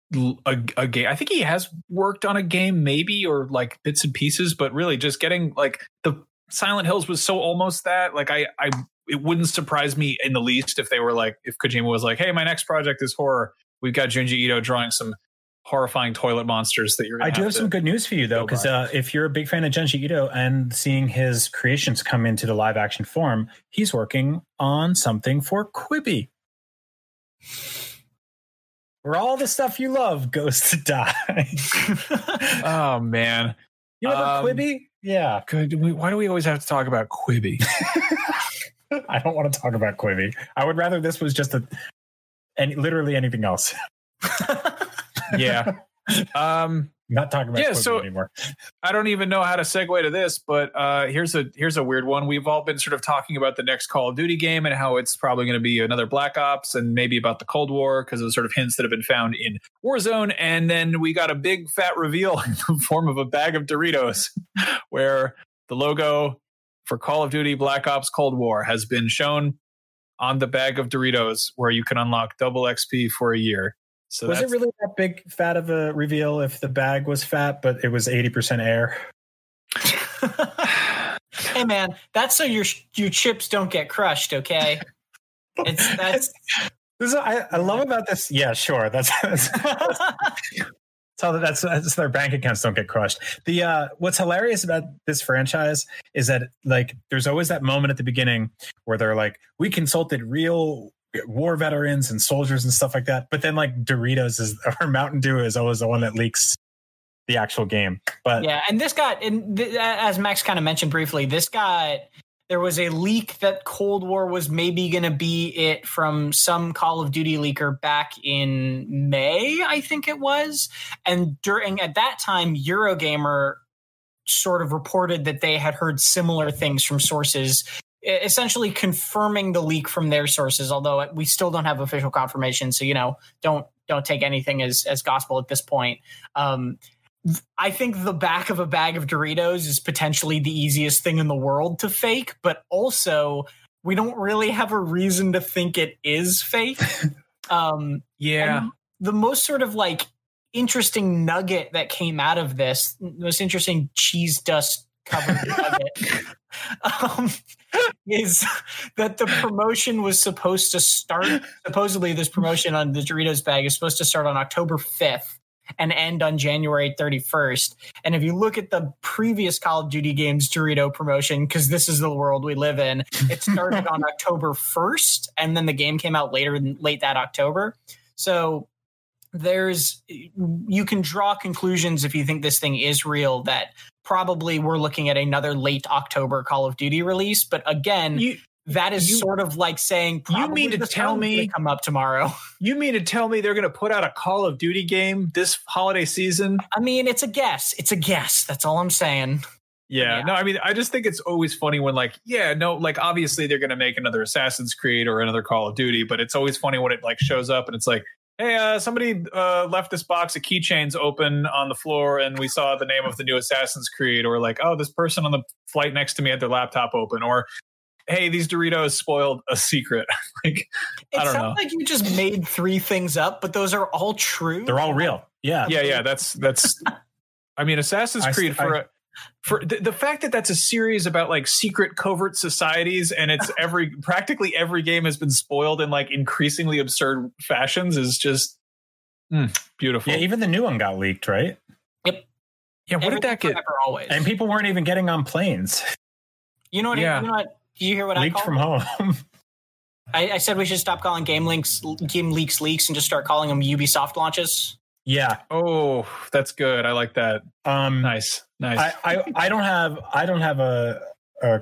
a, a game. I think he has worked on a game, maybe, or like bits and pieces, but really just getting like the Silent Hills was so almost that. Like, I, I, it wouldn't surprise me in the least if they were like, if Kojima was like, "Hey, my next project is horror. We've got Junji Ito drawing some horrifying toilet monsters that you're gonna I do have, have some good news for you though, because uh, if you're a big fan of Junji Ito and seeing his creations come into the live action form, he's working on something for Quibi, where all the stuff you love goes to die. Oh man, you know um, Quibi? Yeah. Good. We, why do we always have to talk about Quibi? I don't want to talk about Quibi. I would rather this was just a any literally anything else. Yeah. Um, Not talking about yeah, Quibi so anymore. I don't even know how to segue to this, but uh, here's a here's a weird one. We've all been sort of talking about the next Call of Duty game and how it's probably going to be another Black Ops and maybe about the Cold War because of sort of hints that have been found in Warzone. And then we got a big fat reveal in the form of a bag of Doritos where the logo for Call of Duty Black Ops Cold War has been shown on the bag of Doritos where you can unlock double X P for a year. So was it really that big fat of a reveal if the bag was fat, but it was eighty percent air? Hey man, that's so your your chips don't get crushed, okay? It's that's this is, I, I love about this. Yeah, sure. That's that's, that's, so that's, that's their bank accounts don't get crushed. The uh, what's hilarious about this franchise is that like there's always that moment at the beginning where they're like, we consulted real war veterans and soldiers and stuff like that, but then like Doritos is or Mountain Dew is always the one that leaks the actual game. But yeah, and this got and th- as Max kind of mentioned briefly, this got there was a leak that Cold War was maybe going to be it from some Call of Duty leaker back in May, I think it was, and during at that time Eurogamer sort of reported that they had heard similar things from sources, essentially confirming the leak from their sources, although we still don't have official confirmation. So, you know, don't don't take anything as, as gospel at this point. Um, I think the back of a bag of Doritos is potentially the easiest thing in the world to fake, but also we don't really have a reason to think it is fake. Um, yeah. The most sort of like interesting nugget that came out of this, most interesting cheese dust covered nugget um, is that the promotion was supposed to start. Supposedly, this promotion on the Doritos bag is supposed to start on October fifth and end on January thirty-first. And if you look at the previous Call of Duty games Dorito promotion, because this is the world we live in, it started on October first, and then the game came out later, late that October. So there's, you can draw conclusions if you think this thing is real, that probably we're looking at another late October Call of Duty release. But again, you, that is you, sort of like saying, you mean to tell me come up tomorrow? You mean to tell me they're going to put out a Call of Duty game this holiday season? I mean, it's a guess. It's a guess. That's all I'm saying. Yeah, yeah. No, I mean, I just think it's always funny when like, yeah, no, like obviously they're going to make another Assassin's Creed or another Call of Duty, but it's always funny when it like shows up and it's like, hey, uh, somebody uh, left this box of keychains open on the floor and we saw the name of the new Assassin's Creed, or like, oh, this person on the flight next to me had their laptop open, or hey, these Doritos spoiled a secret. Like, it I don't know. It sounds like you just made three things up, but those are all true. They're all real. Yeah. Yeah, yeah. That's, that's, I mean, Assassin's Creed I, for, I, for the, the fact that that's a series about like secret covert societies and it's every, practically every game has been spoiled in like increasingly absurd fashions is just mm, beautiful. Yeah. Even the new one got leaked, right? Yep. Yeah. What Everything did that get? Always. And people weren't even getting on planes. You know what? Yeah. You know what? Did you hear what leaked I called from home? I, I said we should stop calling game links, game leaks, leaks, and just start calling them Ubisoft launches. Yeah. Oh, that's good. I like that. Um, nice, nice. I, I, I don't have I don't have a a,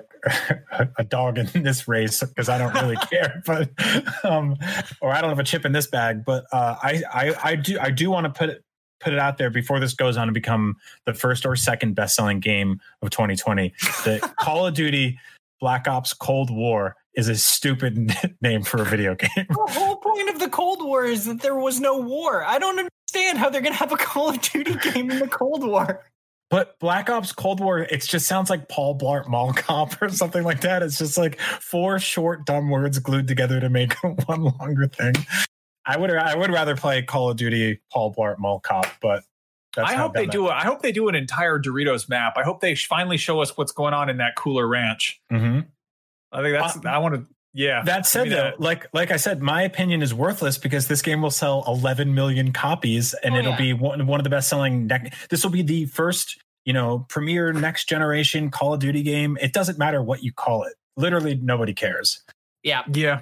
a dog in this race because I don't really care, but um, or I don't have a chip in this bag. But uh, I, I I do I do want to put it put it out there before this goes on to become the first or second best selling game of twenty twenty. The Call of Duty Black Ops Cold War is a stupid name for a video game. The whole point of the Cold War is that there was no war. I don't understand how they're going to have a Call of Duty game in the Cold War. But Black Ops Cold War, it just sounds like Paul Blart Mall Cop or something like that. It's just like four short, dumb words glued together to make one longer thing. I would I would rather play Call of Duty Paul Blart Mall Cop, but that's I hope they do. I hope they do an entire Doritos map. I hope they finally show us what's going on in that Cooler Ranch. Mm-hmm. I think that's. Uh, I want to. Yeah. That said, though, that. like like I said, my opinion is worthless because this game will sell eleven million copies, and oh, it'll yeah. be one, one of the best selling. Ne- this will be the first, you know, premier next generation Call of Duty game. It doesn't matter what you call it. Literally, nobody cares. Yeah. Yeah.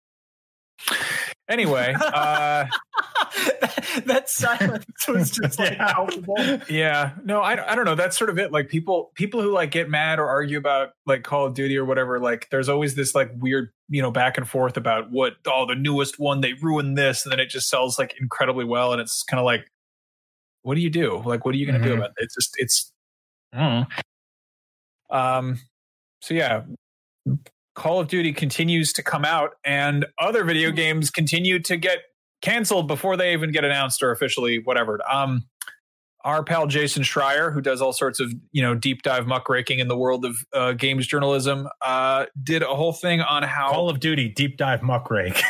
Anyway, uh, that, that silence was just like yeah. palpable. Yeah, no, I, I don't know. That's sort of it. Like people, people who like get mad or argue about like Call of Duty or whatever. Like, there's always this like weird, you know, back and forth about what oh the newest one they ruined this, and then it just sells like incredibly well, and it's kind of like, what do you do? Like, what are you going to mm-hmm. do about it? It's just it's. I don't know. Um. So yeah. Call of Duty continues to come out and other video games continue to get canceled before they even get announced or officially whatever. Um, our pal Jason Schreier, who does all sorts of, you know, deep dive muckraking in the world of uh, games journalism, uh, did a whole thing on how Call of Duty deep dive muckrake.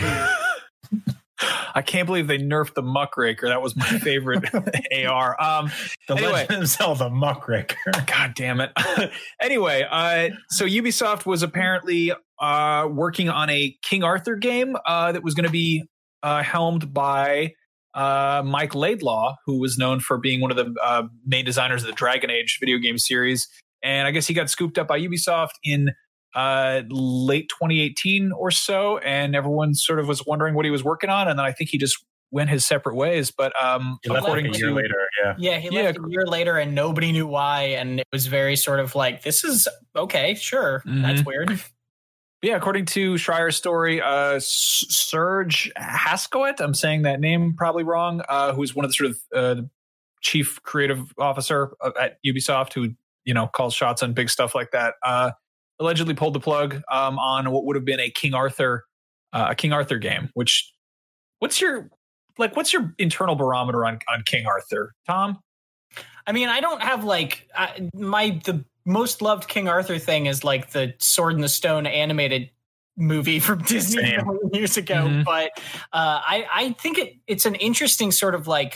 I can't believe they nerfed the muckraker. That was my favorite A R. Um, the anyway. Legend of Zelda muckraker. God damn it. Anyway, uh, so Ubisoft was apparently uh, working on a King Arthur game uh, that was going to be uh, helmed by uh, Mike Laidlaw, who was known for being one of the uh, main designers of the Dragon Age video game series. And I guess he got scooped up by Ubisoft in uh late twenty eighteen or so, and everyone sort of was wondering what he was working on, and then I think he just went his separate ways. But um he left according like a year to, later yeah yeah he left yeah. a year later and nobody knew why, and it was very sort of like, this is okay, sure, mm-hmm. that's weird. Yeah, according to Schreier's story, uh Serge Haskowit, I'm saying that name probably wrong, uh who's one of the sort of uh chief creative officer at Ubisoft, who, you know, calls shots on big stuff like that, uh allegedly pulled the plug um, on what would have been a King Arthur, uh, a King Arthur game. Which, what's your like? What's your internal barometer on on King Arthur, Tom? I mean, I don't have like I, my the most loved King Arthur thing is like the Sword in the Stone animated movie from Disney Same. years ago. Mm-hmm. But uh, I I think it it's an interesting sort of like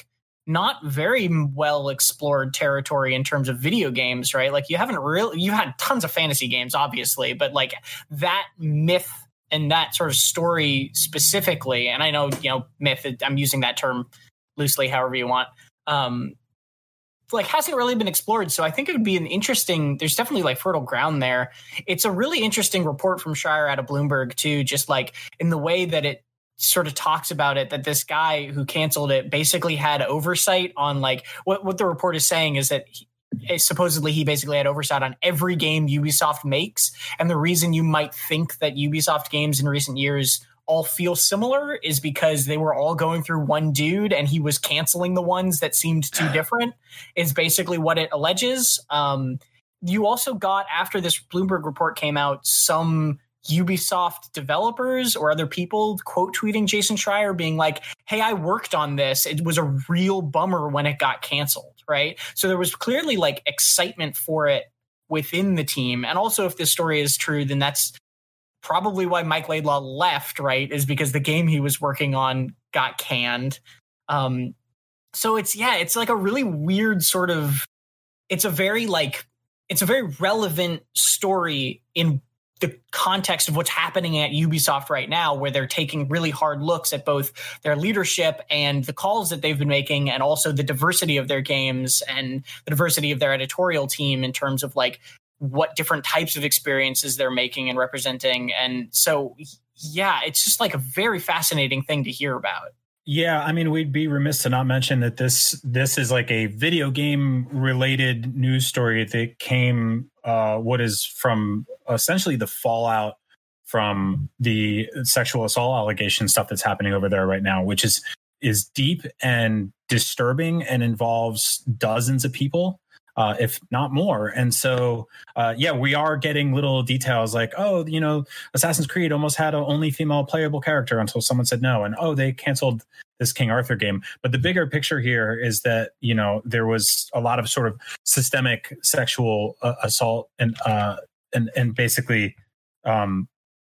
not very well explored territory in terms of video games, right? Like you haven't really, you had tons of fantasy games, obviously, but like that myth and that sort of story specifically, and I know, you know, myth, I'm using that term loosely, however you want, um, like hasn't really been explored. So I think it would be an interesting, there's definitely like fertile ground there. It's a really interesting report from Schreier out of Bloomberg too, just like in the way that it sort of talks about it, that this guy who canceled it basically had oversight on like what, what the report is saying is that he, supposedly he basically had oversight on every game Ubisoft makes. And the reason you might think that Ubisoft games in recent years all feel similar is because they were all going through one dude and he was canceling the ones that seemed too different is basically what it alleges. Um, you also got, after this Bloomberg report came out, some Ubisoft developers or other people quote tweeting Jason Schreier being like, hey, I worked on this. It was a real bummer when it got canceled, right? So there was clearly like excitement for it within the team. And also if this story is true, then that's probably why Mike Laidlaw left, right, is because the game he was working on got canned. Um, so it's, yeah, it's like a really weird sort of, it's a very like, it's a very relevant story in the context of what's happening at Ubisoft right now, where they're taking really hard looks at both their leadership and the calls that they've been making, and also the diversity of their games and the diversity of their editorial team in terms of like what different types of experiences they're making and representing. And so, yeah, it's just like a very fascinating thing to hear about. Yeah, I mean, we'd be remiss to not mention that this this is like a video game related news story that came uh, what is from essentially the fallout from the sexual assault allegation stuff that's happening over there right now, which is is deep and disturbing and involves dozens of people. Uh, if not more. And so, uh, yeah, we are getting little details like, oh, you know, Assassin's Creed almost had an only female playable character until someone said no. And, oh, they canceled this King Arthur game. But the bigger picture here is that, you know, there was a lot of sort of systemic sexual uh, assault and, uh, and, and basically um,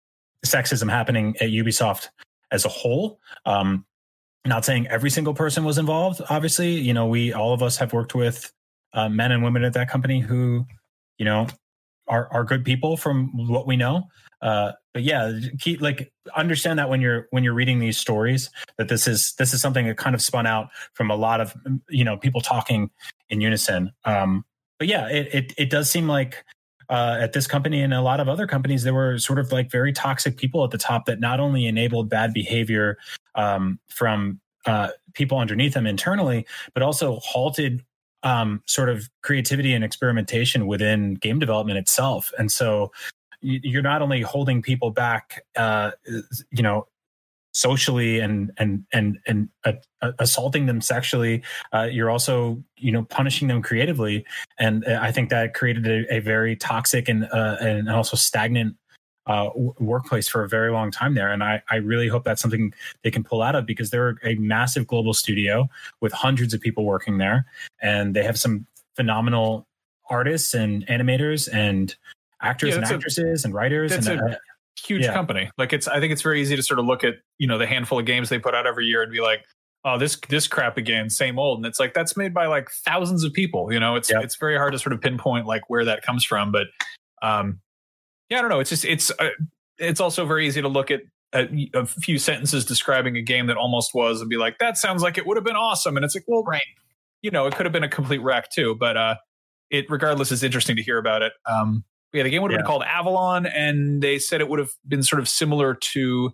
sexism happening at Ubisoft as a whole. Um, not saying every single person was involved. Obviously, you know, we, all of us have worked with Uh, men and women at that company who, you know, are are good people from what we know. Uh, but yeah, keep like understand that when you're when you're reading these stories, that this is this is something that kind of spun out from a lot of, you know, people talking in unison. Um, but yeah, it, it it does seem like uh, at this company and a lot of other companies, there were sort of like very toxic people at the top that not only enabled bad behavior um, from uh, people underneath them internally, but also halted um, sort of creativity and experimentation within game development itself. And so you're not only holding people back, uh, you know, socially and and and and uh, assaulting them sexually, uh, you're also, you know, punishing them creatively. And I think that created a, a very toxic and uh, and also stagnant uh, w- workplace for a very long time there. And I, I really hope that's something they can pull out of, because they're a massive global studio with hundreds of people working there, and they have some phenomenal artists and animators and actors yeah, and actresses a, and writers. That's and a uh, huge yeah. company. Like it's, I think it's very easy to sort of look at, you know, the handful of games they put out every year and be like, oh, this, this crap again, same old. And it's like, that's made by like thousands of people, you know, it's, yep. it's very hard to sort of pinpoint like where that comes from. But um, yeah, I don't know. It's just, it's, uh, it's also very easy to look at a, a few sentences describing a game that almost was and be like, that sounds like it would have been awesome. And it's like, well, right. you know, it could have been a complete wreck too, but uh, it regardless is interesting to hear about it. Um, Yeah, the game would have yeah. been called Avalon, and they said it would have been sort of similar to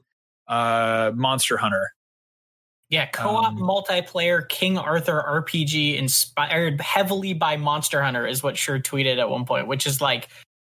uh, Monster Hunter. Yeah, co-op um, multiplayer King Arthur R P G inspired heavily by Monster Hunter is what Sure tweeted at one point, which is like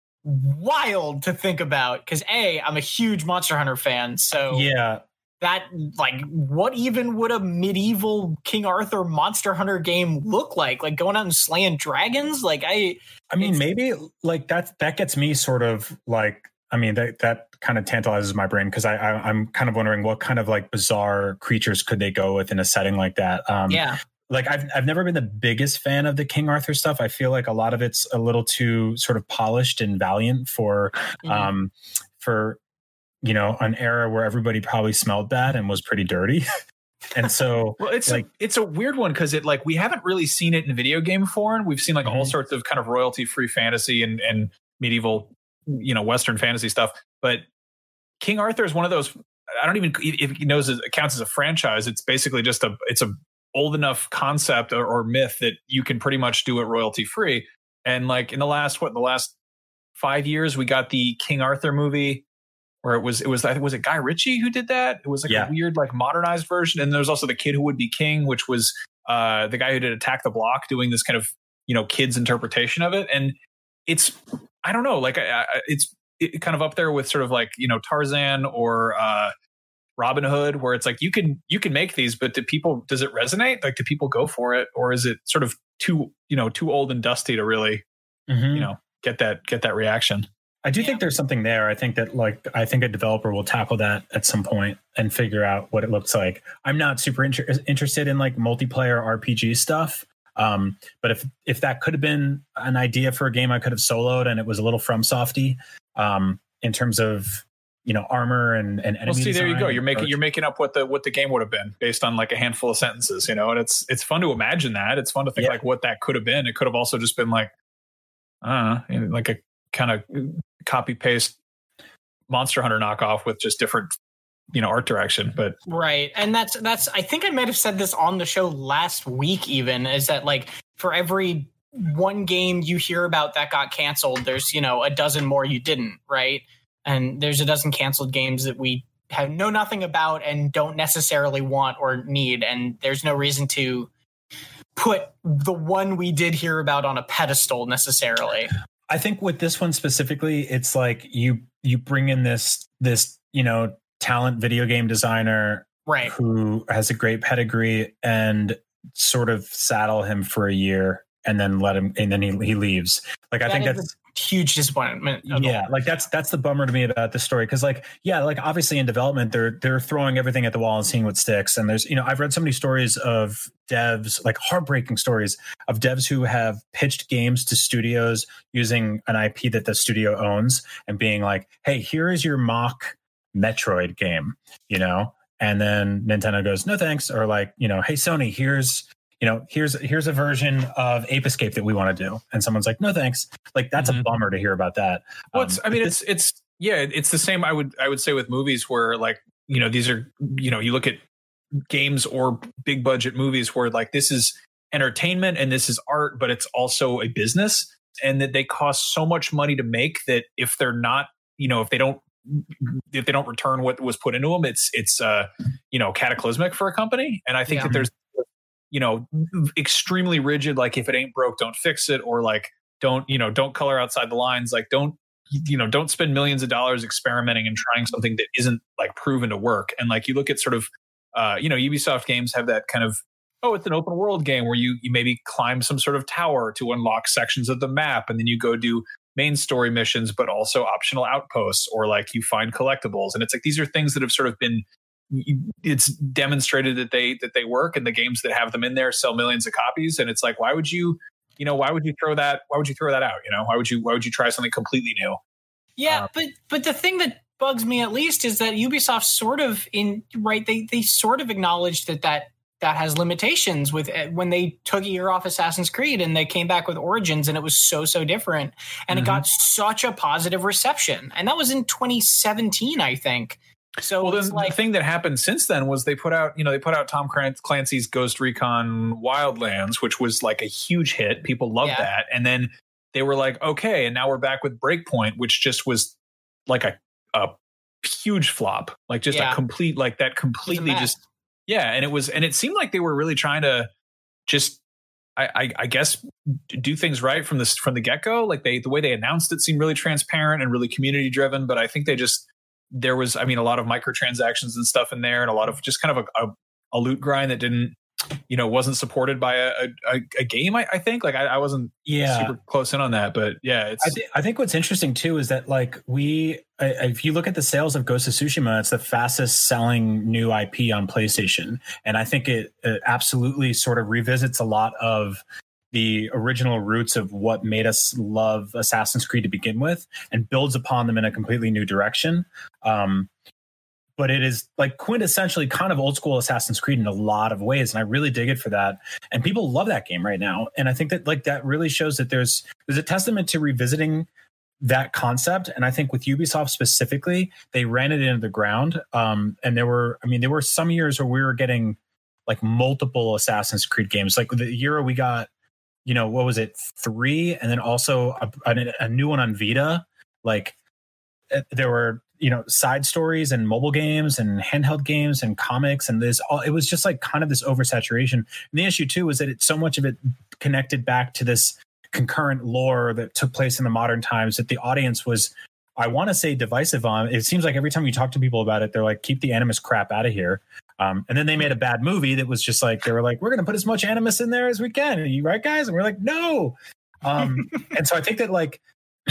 wild to think about. Because A, I'm a huge Monster Hunter fan, so yeah. That, like, what even would a medieval King Arthur Monster Hunter game look like? Like, going out and slaying dragons? Like, I... I mean, maybe, like, that that gets me sort of, like... I mean, that, that kind of tantalizes my brain, because I, I, I'm kind of wondering what kind of, like, bizarre creatures could they go with in a setting like that? Um, yeah. Like, I've I've never been the biggest fan of the King Arthur stuff. I feel like a lot of it's a little too sort of polished and valiant for... Mm-hmm. Um, for you know, an era where everybody probably smelled bad and was pretty dirty. And so, well, it's like, a, it's a weird one because it like we haven't really seen it in video game form. We've seen like mm-hmm. all sorts of kind of royalty free fantasy and and medieval, you know, Western fantasy stuff. But King Arthur is one of those. I don't even if he knows it counts as a franchise. It's basically just a it's a old enough concept or, or myth that you can pretty much do it royalty free. And like in the last what in the last five years, we got the King Arthur movie. Where it was, it was, I think, was it Guy Ritchie who did that? It was like yeah. a weird, like modernized version. And there's also The Kid Who Would Be King, which was uh, the guy who did Attack the Block, doing this kind of, you know, kids interpretation of it. And it's, I don't know, like I, I, it's it kind of up there with sort of like, you know, Tarzan or uh, Robin Hood, where it's like you can you can make these, but do people, does it resonate? Like, do people go for it, or is it sort of too, you know, too old and dusty to really, mm-hmm. you know, get that get that reaction? I do yeah. think there's something there. I think that like I think a developer will tackle that at some point and figure out what it looks like. I'm not super inter- interested in like multiplayer R P G stuff. Um, but if if that could have been an idea for a game I could have soloed and it was a little FromSofty um, in terms of, you know, armor and and enemy well, see, there you go. You're making approach. you're making up what the what the game would have been based on like a handful of sentences, you know. And it's it's fun to imagine that. It's fun to think yeah. like what that could have been. It could have also just been like, I don't know, like a kind of copy paste Monster Hunter knockoff with just different, you know, art direction. But right, and that's that's I think I might have said this on the show last week. Even is that like for every one game you hear about that got canceled, there's, you know, a dozen more you didn't, right? And there's a dozen canceled games that we have know nothing about and don't necessarily want or need, and there's no reason to put the one we did hear about on a pedestal necessarily. I think with this one specifically, it's like you you bring in this this you know talent video game designer right. who has a great pedigree and sort of saddle him for a year and then let him and then he he leaves. Like that I think that's a huge disappointment. Yeah, like that's that's the bummer to me about this story, because like yeah, like obviously in development they're they're throwing everything at the wall and seeing what sticks. And there's, you know, I've read so many stories of devs, like heartbreaking stories of devs who have pitched games to studios using an I P that the studio owns and being like, hey, here is your mock Metroid game, you know, and then Nintendo goes, no thanks, or like, you know, hey Sony, here's you know, here's here's a version of Ape Escape that we want to do, and someone's like, no thanks. Like that's mm-hmm. a bummer to hear about that. Well, it's, um, I mean, it's it's yeah, it's the same. I would I would say with movies where like, you know, these are, you know, you look at games or big budget movies where like this is entertainment and this is art, but it's also a business, and that they cost so much money to make that if they're not, you know, if they don't if they don't return what was put into them, it's it's uh you know cataclysmic for a company. And I think yeah. that there's, you know, extremely rigid, like if it ain't broke, don't fix it, or like don't, you know, don't color outside the lines, like don't, you know, don't spend millions of dollars experimenting and trying something that isn't like proven to work. And like you look at sort of, uh, you know, Ubisoft games have that kind of, oh, it's an open world game where you you maybe climb some sort of tower to unlock sections of the map, and then you go do main story missions, but also optional outposts, or like you find collectibles. And it's like these are things that have sort of been, it's demonstrated that they that they work, and the games that have them in there sell millions of copies. And it's like, why would you, you know, why would you throw that? Why would you throw that out? You know, why would you why would you try something completely new? Yeah, um, but but the thing that bugs me at least is that Ubisoft sort of in right they they sort of acknowledged that that that has limitations with when they took a year off Assassin's Creed and they came back with Origins, and it was so so different, and mm-hmm. it got such a positive reception, and that was in twenty seventeen, I think. So well, then, like, the thing that happened since then was they put out, you know, they put out Tom Clancy's Ghost Recon Wildlands, which was like a huge hit. People loved yeah. that. And then they were like, okay, and now we're back with Breakpoint, which just was like a, a huge flop, like just yeah. a complete, like that completely just, yeah. And it was, and it seemed like they were really trying to just, I, I, I guess, do things right from this, from the get go. Like they, the way they announced it seemed really transparent and really community driven, but I think they just, there was, I mean, a lot of microtransactions and stuff in there, and a lot of just kind of a, a, a loot grind that didn't, you know, wasn't supported by a, a, a game. I, I think like I, I wasn't yeah. super close in on that, but yeah, it's. I, th- I think what's interesting too is that like we, uh, if you look at the sales of Ghost of Tsushima, it's the fastest selling new I P on PlayStation, and I think it, it absolutely sort of revisits a lot of the original roots of what made us love Assassin's Creed to begin with, and builds upon them in a completely new direction. Um, but it is like quintessentially kind of old school Assassin's Creed in a lot of ways. And I really dig it for that. And people love that game right now. And I think that like that really shows that there's there's a testament to revisiting that concept. And I think with Ubisoft specifically, they ran it into the ground. Um, and there were, I mean, there were some years where we were getting like multiple Assassin's Creed games. Like the year we got, you know, what was it, three, and then also a, a, a new one on Vita. Like there were, you know, side stories and mobile games and handheld games and comics, and this all. It was just like kind of this oversaturation. And the issue too was that it so much of it connected back to this concurrent lore that took place in the modern times that the audience was, I want to say, divisive on. It seems like every time you talk to people about it, they're like, keep the Animus crap out of here. Um, and then they made a bad movie that was just like, they were like, we're going to put as much Animus in there as we can. Are you right, guys? And we're like, no. Um, and so I think that like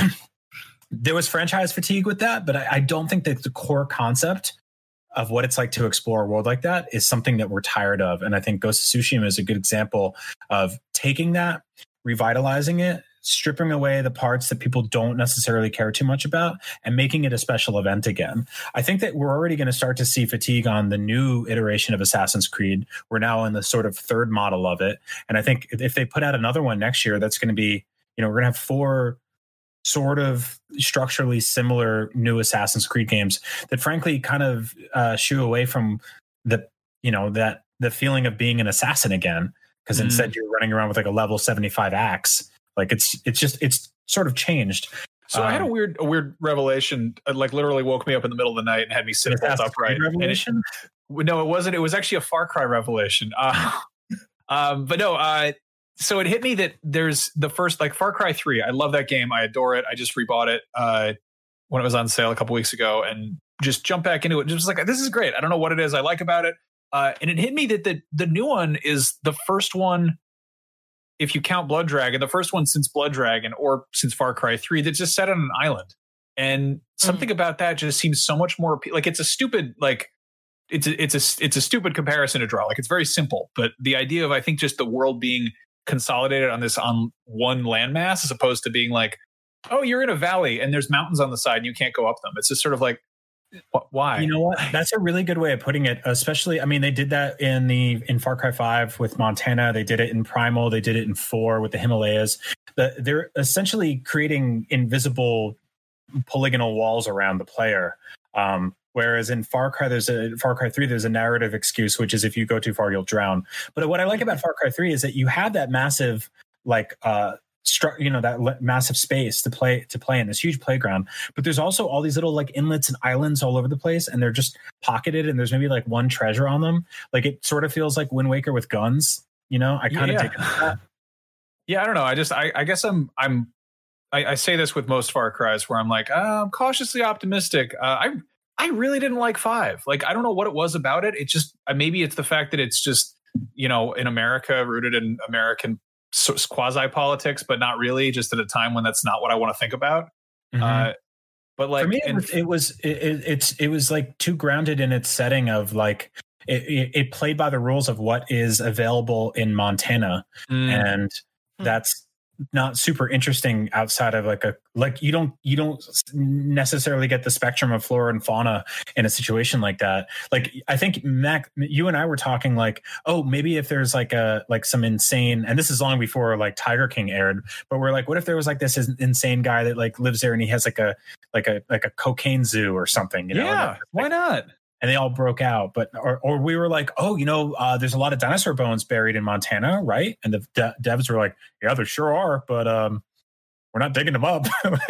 there was franchise fatigue with that, but I, I don't think that the core concept of what it's like to explore a world like that is something that we're tired of. And I think Ghost of Tsushima is a good example of taking that, revitalizing it, stripping away the parts that people don't necessarily care too much about, and making it a special event again. I think that we're already going to start to see fatigue on the new iteration of Assassin's Creed. We're now in the sort of third model of it. And I think if they put out another one next year, that's going to be, you know, we're going to have four sort of structurally similar new Assassin's Creed games that frankly kind of uh, shoo away from the, you know, that the feeling of being an assassin again. Because mm. instead you're running around with like a level seventy-five axe. Like it's it's just it's sort of changed. So um, I had a weird a weird revelation. It like literally woke me up in the middle of the night and had me sit bolt upright. Revelation? It, no, it wasn't. It was actually a Far Cry revelation. Uh, um, but no. Uh, so it hit me that there's the first like Far Cry three. I love that game. I adore it. I just rebought it uh, when it was on sale a couple weeks ago and just jumped back into it. Just like, this is great. I don't know what it is I like about it. Uh, and it hit me that the the new one is the first one, if you count Blood Dragon, the first one since Blood Dragon or since Far Cry three that's just set on an island. And something mm. about that just seems so much more like it's a stupid, like it's a, it's a, it's a stupid comparison to draw. Like it's very simple, but the idea of, I think, just the world being consolidated on this, on one landmass, as opposed to being like, oh, you're in a valley and there's mountains on the side and you can't go up them. It's just sort of like, why? You know what? That's a really good way of putting it. Especially, I mean, they did that in the in Far Cry five with Montana. They did it in Primal. They did it in four with the Himalayas. The, they're essentially creating invisible polygonal walls around the player. Um, whereas in Far Cry, there's a Far Cry three, there's a narrative excuse, which is if you go too far, you'll drown. But what I like about Far Cry three is that you have that massive, like, uh, Stru- you know, that le- massive space to play to play in, this huge playground, but there's also all these little like inlets and islands all over the place, and they're just pocketed, and there's maybe like one treasure on them. Like it sort of feels like Wind Waker with guns, you know. I kind of yeah. dig that. Yeah, I don't know. I just I, I guess I'm I'm I, I say this with most Far Cries where I'm like uh, I'm cautiously optimistic. Uh, I I really didn't like five. Like I don't know what it was about it. It just uh, maybe it's the fact that it's just, you know, in America, rooted in American quasi politics, but not really, just at a time when that's not what I want to think about. Mm-hmm. Uh, but like, for me, it was, it was it, it, it's it was like too grounded in its setting of like it, it, it played by the rules of what is available in Montana, mm. and mm. that's not super interesting outside of like a like you don't you don't necessarily get the spectrum of flora and fauna in a situation like that. Like I think Mac, you and I were talking like, oh, maybe if there's like a like some insane, and this is long before like Tiger King aired, but we're like, what if there was like this insane guy that like lives there and he has like a like a like a cocaine zoo or something, you know? Yeah, like, why not? And they all broke out. But or, or we were like, oh, you know, uh, there's a lot of dinosaur bones buried in Montana, right? And the de- devs were like, yeah, there sure are, but um, we're not digging them up.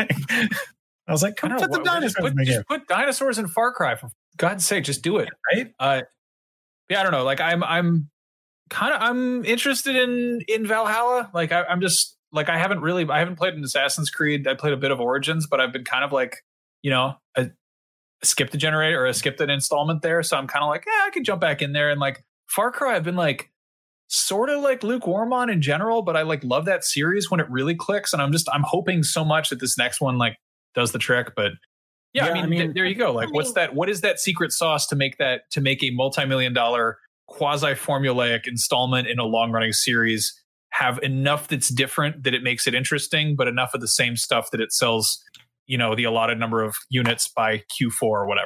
I was like, come on, put the dinosaurs. Just put, in just put dinosaurs in Far Cry, for God's sake, just do it, right? Uh, yeah, I don't know. Like, I'm, I'm kind of, I'm interested in in Valhalla. Like, I, I'm just like, I haven't really, I haven't played an Assassin's Creed. I played a bit of Origins, but I've been kind of like, you know, a, skipped a generator or I skipped an installment there. So I'm kind of like, yeah, I could jump back in there. And like Far Cry, I've been like sort of like lukewarm on in general, but I like love that series when it really clicks. And I'm just, I'm hoping so much that this next one like does the trick. But yeah, yeah I, mean, I mean, th- there you go. Like, I mean, what's that? What is that secret sauce to make that, to make a multi-million dollar quasi formulaic installment in a long running series have enough that's different that it makes it interesting, but enough of the same stuff that it sells, you know, the allotted number of units by Q four or whatever.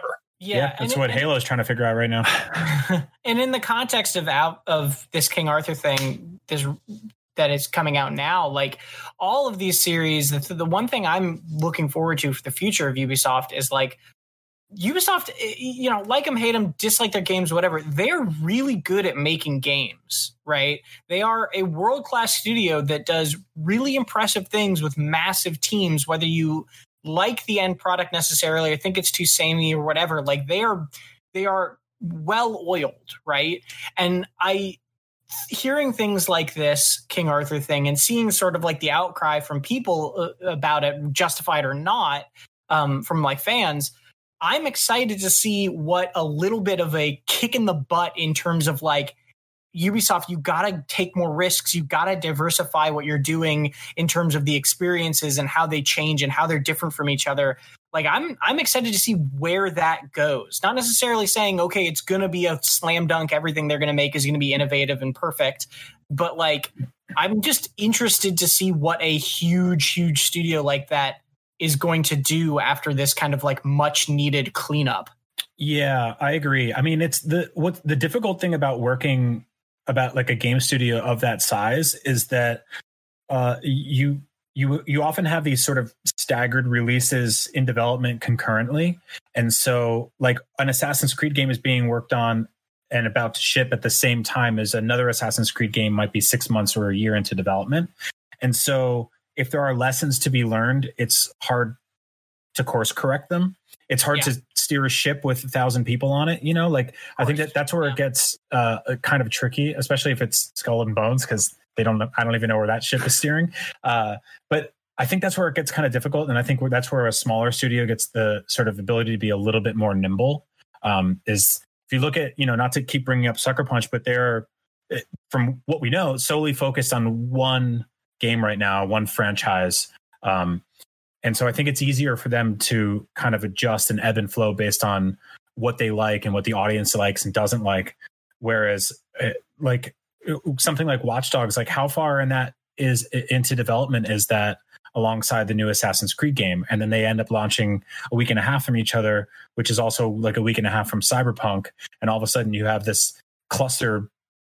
Yeah, yeah that's and what it, Halo is trying to figure out right now. And in the context of out of this King Arthur thing, this that is coming out now, like all of these series, the, the one thing I'm looking forward to for the future of Ubisoft is like Ubisoft, you know, like them, hate them, dislike their games, whatever. They're really good at making games, right? They are a world-class studio that does really impressive things with massive teams, whether you like the end product necessarily or think it's too samey or whatever. Like they are, they are well-oiled, right? And I, hearing things like this King Arthur thing and seeing sort of like the outcry from people about it, justified or not, um, from like fans, I'm excited to see what a little bit of a kick in the butt in terms of like Ubisoft, you got to take more risks. You got to diversify what you're doing in terms of the experiences and how they change and how they're different from each other. Like I'm, I'm excited to see where that goes. Not necessarily saying, okay, it's going to be a slam dunk. Everything they're going to make is going to be innovative and perfect. But like, I'm just interested to see what a huge, huge studio like that is going to do after this kind of like much needed cleanup. Yeah, I agree. I mean, it's the what the difficult thing about working about like a game studio of that size is that uh, you you you often have these sort of staggered releases in development concurrently, and so like an Assassin's Creed game is being worked on and about to ship at the same time as another Assassin's Creed game might be six months or a year into development, and so if there are lessons to be learned, it's hard to course correct them. It's hard yeah. to steer a ship with a thousand people on it. You know, like I think that that's where yeah. it gets uh, kind of tricky, especially if it's Skull and Bones, because they don't, I don't even know where that ship is steering. Uh, but I think that's where it gets kind of difficult. And I think that's where a smaller studio gets the sort of ability to be a little bit more nimble. Um, is if you look at, you know, not to keep bringing up Sucker Punch, but they're, from what we know, solely focused on one game right now, one franchise. Um, and so I think it's easier for them to kind of adjust and ebb and flow based on what they like and what the audience likes and doesn't like. Whereas it, like something like Watch Dogs, like how far in that is into development is that alongside the new Assassin's Creed game? And then they end up launching a week and a half from each other, which is also like a week and a half from Cyberpunk. And all of a sudden you have this cluster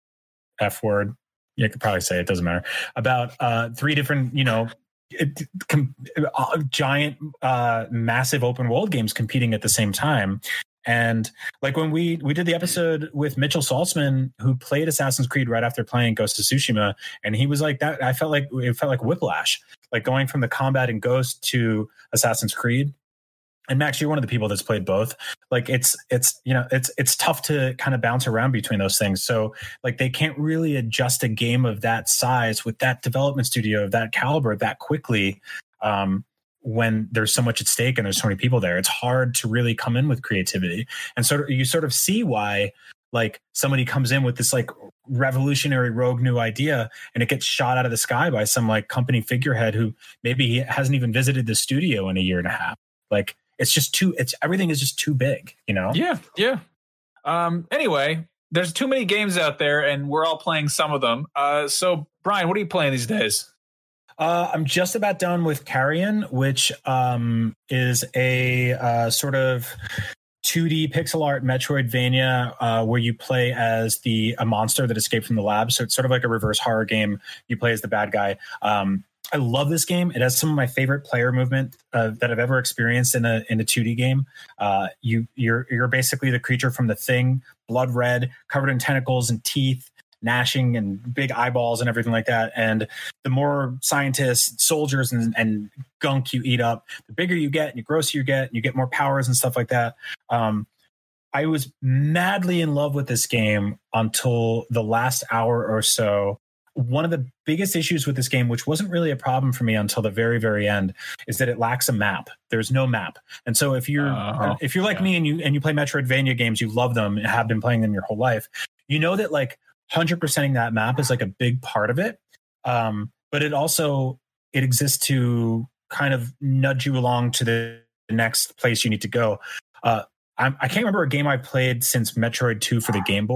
F word. You could probably say it, doesn't matter, about uh, three different, you know, com- uh, giant, uh, massive open world games competing at the same time. And like when we we did the episode with Mitchell Saltzman, who played Assassin's Creed right after playing Ghost of Tsushima, and he was like that. I felt like it felt like whiplash, like going from the combat in Ghost to Assassin's Creed. And Max, you're one of the people that's played both. Like it's it's you know it's it's tough to kind of bounce around between those things. So like they can't really adjust a game of that size with that development studio of that caliber that quickly. Um, when there's so much at stake and there's so many people there, it's hard to really come in with creativity. And so you sort of see why like somebody comes in with this like revolutionary rogue new idea and it gets shot out of the sky by some like company figurehead who maybe he hasn't even visited the studio in a year and a half. Like it's just too, it's everything is just too big, you know? Yeah. Yeah. Um, anyway, there's too many games out there and we're all playing some of them. Uh, so Brian, what are you playing these days? Uh, I'm just about done with Carrion, which um, is a uh, sort of two D pixel art Metroidvania uh, where you play as the a monster that escaped from the lab. So it's sort of like a reverse horror game. You play as the bad guy. Um, I love this game. It has some of my favorite player movement uh, that I've ever experienced in a in a two D game. Uh, you you're you're basically the creature from The Thing, blood red, covered in tentacles and teeth, gnashing and big eyeballs and everything like that. And the more scientists, soldiers, and, and gunk you eat up, the bigger you get and the grosser you get, and you get more powers and stuff like that. Um, I was madly in love with this game until the last hour or so. One of the biggest issues with this game, which wasn't really a problem for me until the very, very end, is that it lacks a map. There's no map. And so if you're uh, if you're like yeah. me and you and you play Metroidvania games, you love them and have been playing them your whole life, you know that like one hundred percenting that map is like a big part of it. Um, but it also, it exists to kind of nudge you along to the next place you need to go. Uh, I'm, I can't remember a game I played since Metroid two for the Game Boy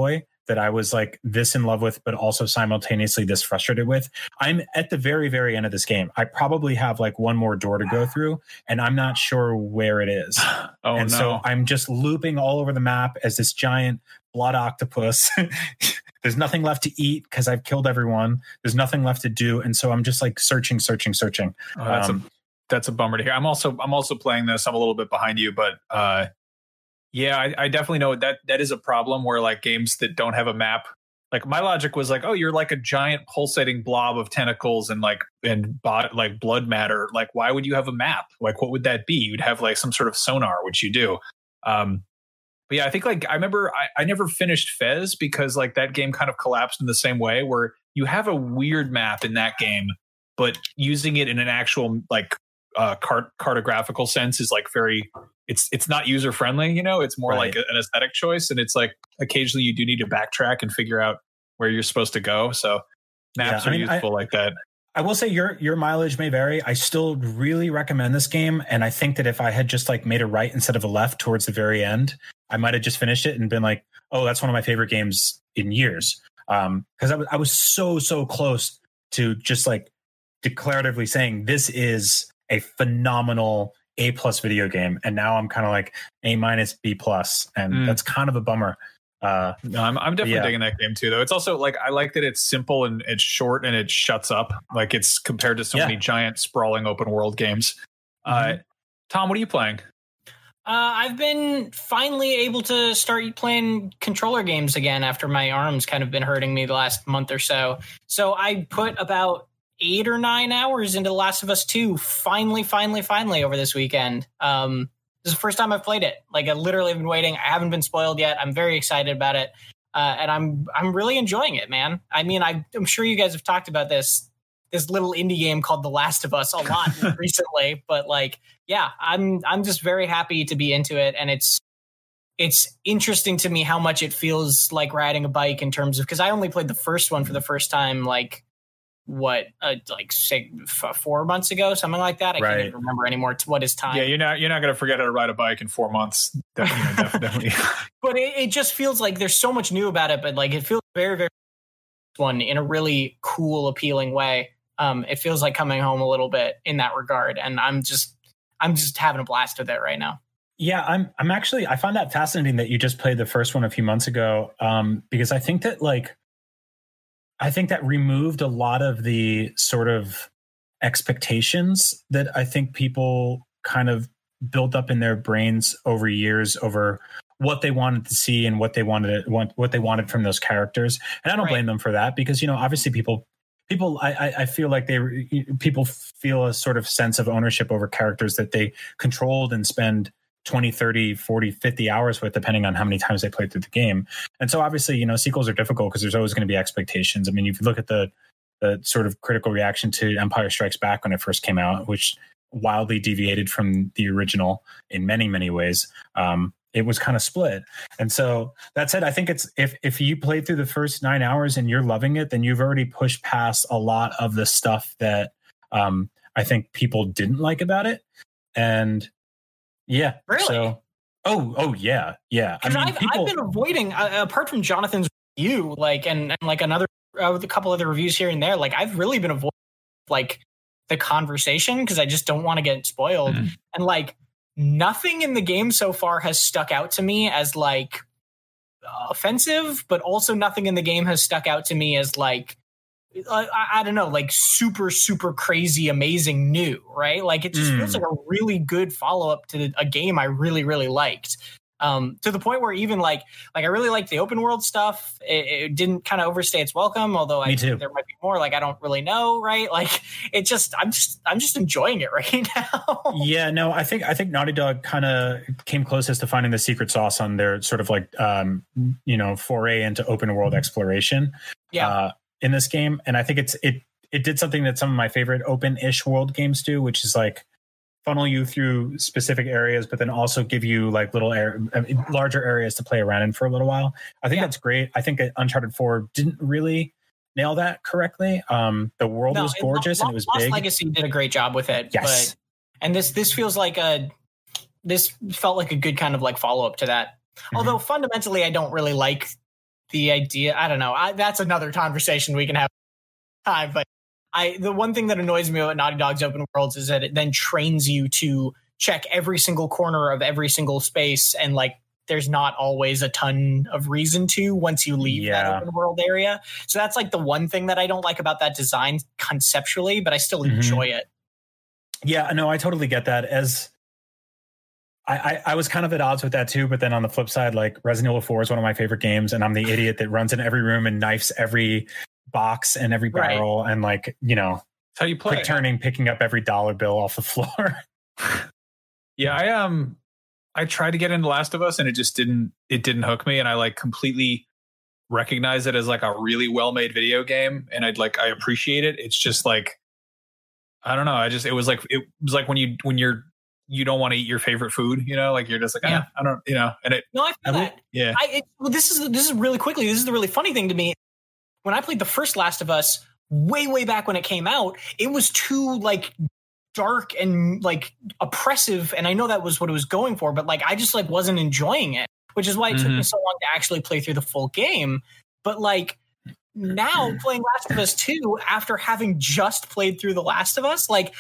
that I was like this in love with, but also simultaneously this frustrated with. I'm at the very, very end of this game. I probably have like one more door to go through, and I'm not sure where it is. Oh, and no. so I'm just looping all over the map as this giant blood octopus. There's nothing left to eat because I've killed everyone. There's nothing left to do, and so I'm just like searching, searching, searching. Oh, that's um, a that's a bummer to hear. I'm also I'm also playing this. I'm a little bit behind you, but uh, yeah, I, I definitely know that that is a problem where like games that don't have a map. Like my logic was like, oh, you're like a giant pulsating blob of tentacles and like and bot, like blood matter. Like, why would you have a map? Like, what would that be? You'd have like some sort of sonar, which you do. Um, But yeah, I think like I remember I, I never finished Fez because like that game kind of collapsed in the same way where you have a weird map in that game, but using it in an actual like uh, cart cartographical sense is like very it's it's not user friendly. You know, it's more Right. like a, an aesthetic choice, and it's like occasionally you do need to backtrack and figure out where you're supposed to go. So maps Yeah, I are mean, useful I, like that. I will say your your mileage may vary. I still really recommend this game, and I think that if I had just like made a right instead of a left towards the very end, I might have just finished it and been like, "Oh, that's one of my favorite games in years." Um, because I was I was so so close to just like declaratively saying this is a phenomenal A plus video game, and now I'm kind of like A minus B plus, and Mm. that's kind of a bummer. Uh, No, I'm, I'm definitely yeah. digging that game too, though. It's also like I like that it's simple and it's short and it shuts up. Like it's compared to so Yeah. many giant sprawling open world games. Mhm. Uh, Tom, what are you playing? Uh, I've been finally able to start playing controller games again after my arms kind of been hurting me the last month or so. So I put about eight or nine hours into The Last of Us two. Finally, finally, finally over this weekend. Um, this is the first time I've played it. Like I literally have been waiting. I haven't been spoiled yet. I'm very excited about it, uh, and I'm I'm really enjoying it, man. I mean, I, I'm sure you guys have talked about this this little indie game called The Last of Us a lot recently, but like. Yeah, I'm I'm just very happy to be into it, and it's it's interesting to me how much it feels like riding a bike in terms of because I only played the first one for the first time like what uh, like say f- four months ago, something like that. I Right. can't even remember anymore. To what is time? Yeah, you're not you're not going to forget how to ride a bike in four months. Definitely, definitely. But it, it just feels like there's so much new about it, but like it feels very very one in a really cool, appealing way. Um, it feels like coming home a little bit in that regard, and I'm just. I'm just having a blast with it right now. Yeah, I'm I'm actually I find that fascinating that you just played the first one a few months ago, um, because I think that like I think that removed a lot of the sort of expectations that I think people kind of built up in their brains over years over what they wanted to see and what they wanted want what they wanted from those characters. And I don't Right. blame them for that because, you know, obviously people People, I, I feel like they people feel a sort of sense of ownership over characters that they controlled and spend twenty, thirty, forty, fifty hours with, depending on how many times they played through the game. And so obviously, you know, sequels are difficult because there's always going to be expectations. I mean, if you look at the, the sort of critical reaction to Empire Strikes Back when it first came out, which wildly deviated from the original in many, many ways. Um, it was kind of split. And so that said, I think it's if if you played through the first nine hours and you're loving it, then you've already pushed past a lot of the stuff that um, I think people didn't like about it. And yeah, Really? So oh oh yeah yeah. I Because mean, I've, people, I've been avoiding uh, apart from Jonathan's review, like and, and like another uh, with a couple other reviews here and there. Like I've really been avoiding like the conversation because I just don't want to get spoiled. Mm. And like. Nothing in the game so far has stuck out to me as like offensive, but also nothing in the game has stuck out to me as like I, I don't know, like super super crazy amazing new, right? Like it just Mm. feels like a really good follow up to a game I really really liked. Um, to the point where even like like I really liked the open world stuff. It, it didn't kind of overstay its welcome, although I Me too. think there might be more. Like I don't really know, right? Like it just I'm just I'm just enjoying it right now. Yeah, no, I think I think Naughty Dog kind of came closest to finding the secret sauce on their sort of like um, you know foray into open world exploration. Yeah. Uh, in this game, and I think it's it it did something that some of my favorite open-ish world games do, which is like funnel you through specific areas, but then also give you like little air, larger areas to play around in for a little while. I think Yeah. that's great. I think that Uncharted four didn't really nail that correctly. Um, the world No, was gorgeous Lost, and it was Lost big. Legacy did a great job with it. Yes. But, and this this feels like a this felt like a good kind of like follow up to that. Mm-hmm. Although fundamentally, I don't really like the idea. I don't know. I, that's another conversation we can have time. But I, the one thing that annoys me about Naughty Dog's open worlds is that it then trains you to check every single corner of every single space, and like there's not always a ton of reason to once you leave yeah. that open world area. So that's like the one thing that I don't like about that design conceptually, but I still mm-hmm. enjoy it. Yeah, no, I totally get that. As I, I, I was kind of at odds with that too, but then on the flip side, like Resident Evil four is one of my favorite games, and I'm the idiot that runs in every room and knifes every box and every barrel, right. and like, you know, that's how you play. Quick turning, picking up every dollar bill off the floor. yeah, I um, I tried to get into Last of Us, and it just didn't. It didn't hook me, and I like completely recognize it as like a really well made video game, and I'd like I appreciate it. It's just like, I don't know. I just it was like it was like when you when you're you don't want to eat your favorite food, you know, like you're just like yeah. ah, I don't, you know, and it. No, I feel that. Yeah. I it, well, this is this is really quickly. This is the really funny thing to me. When I played the first Last of Us way, way back when it came out, it was too like dark and like oppressive. And I know that was what it was going for, but like, I just like wasn't enjoying it, which is why it mm-hmm. took me so long to actually play through the full game. But like now playing Last of Us two, after having just played through The Last of Us, like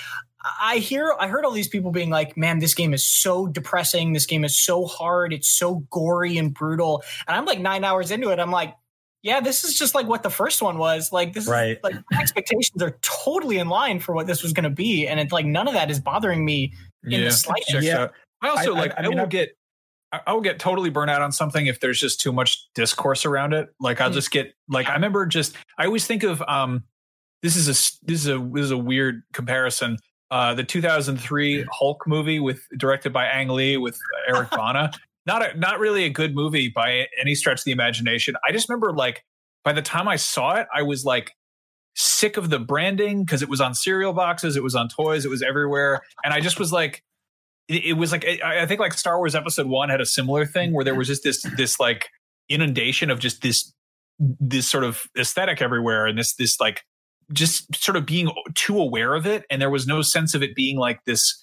I hear, I heard all these people being like, man, this game is so depressing. This game is so hard. It's so gory and brutal. And I'm like nine hours into it. I'm like, yeah, this is just like what the first one was. Like this right. is like expectations are totally in line for what this was going to be. And it's like, none of that is bothering me in yeah. the slightest. Yeah. I also I, like, I, I, mean, I will I, get, I will get totally burnt out on something if there's just too much discourse around it. Like I'll mm-hmm. just get like, I remember just, I always think of, um, this is a, this is a, this is a weird comparison. Uh, the two thousand three Hulk movie with directed by Ang Lee with Eric Bana. Not a, not really a good movie by any stretch of the imagination. I just remember like by the time I saw it, I was like sick of the branding because it was on cereal boxes, it was on toys, it was everywhere, and I just was like, it, it was like I, I think like Star Wars Episode One had a similar thing where there was just this this like inundation of just this this sort of aesthetic everywhere, and this this like just sort of being too aware of it, and there was no sense of it being like this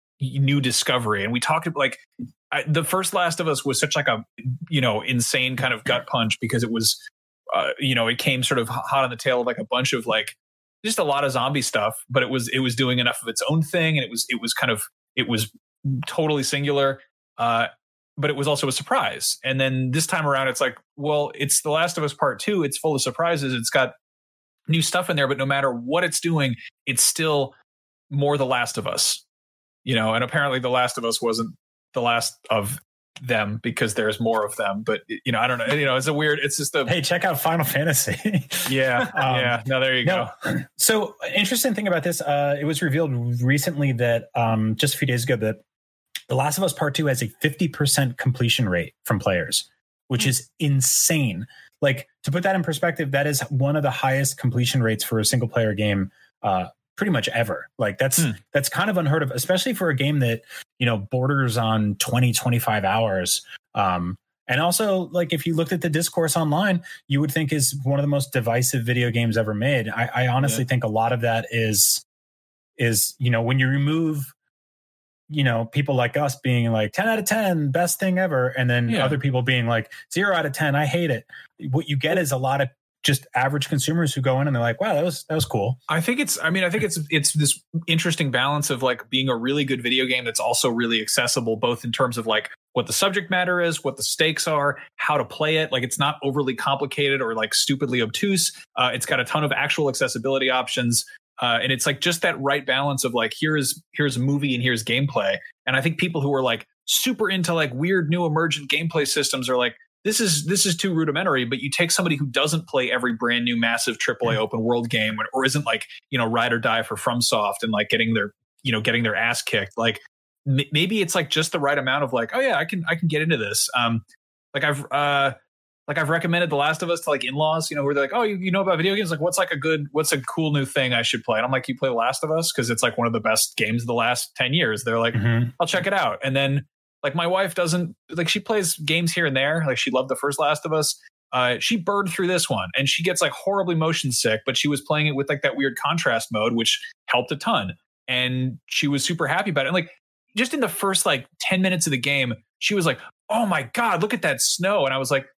new discovery. And we talked about like I, the first Last of Us was such like a you know insane kind of gut punch because it was uh, you know it came sort of hot on the tail of like a bunch of like just a lot of zombie stuff, but it was it was doing enough of its own thing, and it was it was kind of it was totally singular, uh, but it was also a surprise. And then this time around, it's like, well, it's The Last of Us Part Two. It's full of surprises. It's got new stuff in there, but no matter what it's doing, it's still more The Last of Us, you know. And apparently, The Last of Us wasn't the last of them because there's more of them. But you know, I don't know. You know, it's a weird. It's just a hey, check out Final Fantasy. yeah, um, yeah. No, there you no, go. So, interesting thing about this, uh, it was revealed recently that um, just a few days ago that The Last of Us Part Two has a fifty percent completion rate from players, which mm-hmm. is insane. Like, to put that in perspective, that is one of the highest completion rates for a single player game uh, pretty much ever. Like that's hmm. that's kind of unheard of, especially for a game that, you know, borders on twenty, twenty-five hours. Um, and also, like, if you looked at the discourse online, you would think is one of the most divisive video games ever made. I, I honestly yeah. think a lot of that is, is, you know, when you remove, you know, people like us being like ten out of ten, best thing ever. And then yeah. other people being like zero out of ten, I hate it. What you get is a lot of just average consumers who go in and they're like, wow, that was, that was cool. I think it's, I mean, I think it's, it's this interesting balance of like being a really good video game that's also really accessible, both in terms of like what the subject matter is, what the stakes are, how to play it. Like it's not overly complicated or like stupidly obtuse. Uh, it's got a ton of actual accessibility options. Uh, and it's like just that right balance of like, here's, here's a movie and here's gameplay. And I think people who are like super into like weird new emergent gameplay systems are like, this is, this is too rudimentary, but you take somebody who doesn't play every brand new massive triple A open world game or isn't like, you know, ride or die for FromSoft and like getting their, you know, getting their ass kicked. Like m- maybe it's like just the right amount of like, oh yeah, I can, I can get into this. Um, like I've, uh, Like I've recommended The Last of Us to like in-laws, you know, where they're like, oh, you, you know about video games? Like what's like a good, what's a cool new thing I should play? And I'm like, you play The Last of Us? Because it's like one of the best games of the last ten years. They're like, mm-hmm. I'll check it out. And then like my wife doesn't, like she plays games here and there. Like she loved the first Last of Us. Uh, she burned through this one and she gets like horribly motion sick, but she was playing it with like that weird contrast mode, which helped a ton. And she was super happy about it. And like just in the first like ten minutes of the game, she was like, oh my God, look at that snow. And I was like,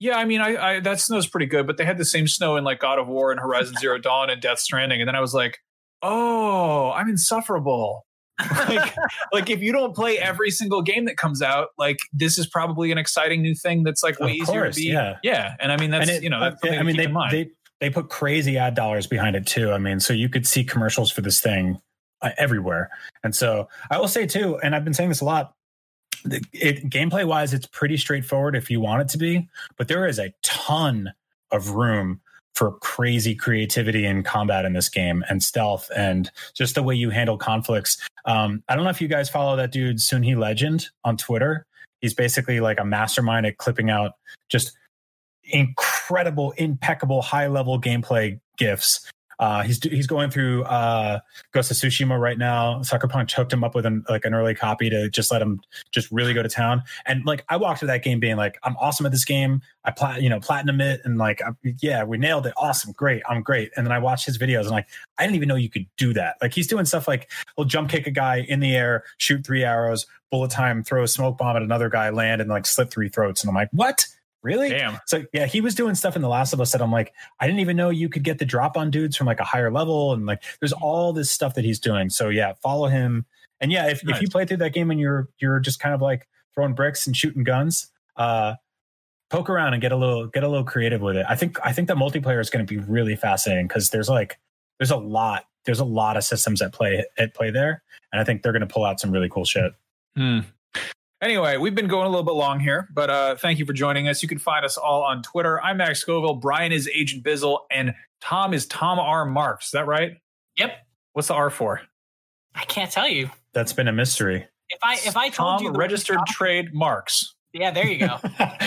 Yeah, I mean, I, I that snow's pretty good, but they had the same snow in like God of War and Horizon Zero Dawn and Death Stranding, and then I was like, oh, I'm insufferable. like, like if you don't play every single game that comes out, like this is probably an exciting new thing that's like way Of easier course, to be. yeah. yeah, and I mean that's And it- you know that's something I mean to they keep in mind. they they put crazy ad dollars behind it too. I mean, so you could see commercials for this thing uh, everywhere. And so I will say too, and I've been saying this a lot. The, it, gameplay wise, it's pretty straightforward if you want it to be, but there is a ton of room for crazy creativity and combat in this game and stealth and just the way you handle conflicts. Um, I don't know if you guys follow that dude, Sunhee Legend, on Twitter. He's basically like a mastermind at clipping out just incredible, impeccable, high level gameplay GIFs. Uh, he's he's going through uh, Ghost of Tsushima right now. Sucker Punch hooked him up with an like an early copy to just let him just really go to town. And like I walked to that game being like, I'm awesome at this game. I plat you know platinum it and like I, yeah, we nailed it. Awesome, great, I'm great. And then I watched his videos and like I didn't even know you could do that. Like he's doing stuff like he'll jump kick a guy in the air, shoot three arrows, bullet time, throw a smoke bomb at another guy, land and like slit three throats. And I'm like, what? Really? Damn. So yeah, he was doing stuff in The Last of Us that I'm like, I didn't even know you could get the drop on dudes from like a higher level, and like there's all this stuff that he's doing. So yeah, follow him. And yeah, if, Nice. if you play through that game and you're you're just kind of like throwing bricks and shooting guns, uh, poke around and get a little get a little creative with it. I think I think the multiplayer is going to be really fascinating because there's like there's a lot there's a lot of systems at play at play there, and I think they're going to pull out some really cool shit. Hmm. Anyway, we've been going a little bit long here, but uh, thank you for joining us. You can find us all on Twitter. I'm Max Scoville. Brian is Agent Bizzle, and Tom is Tom R. Marks. Is that right? Yep. What's the R for? I can't tell you. That's been a mystery. If I if I told Tom you the Registered Tom- Trade Marks. Yeah, there you go.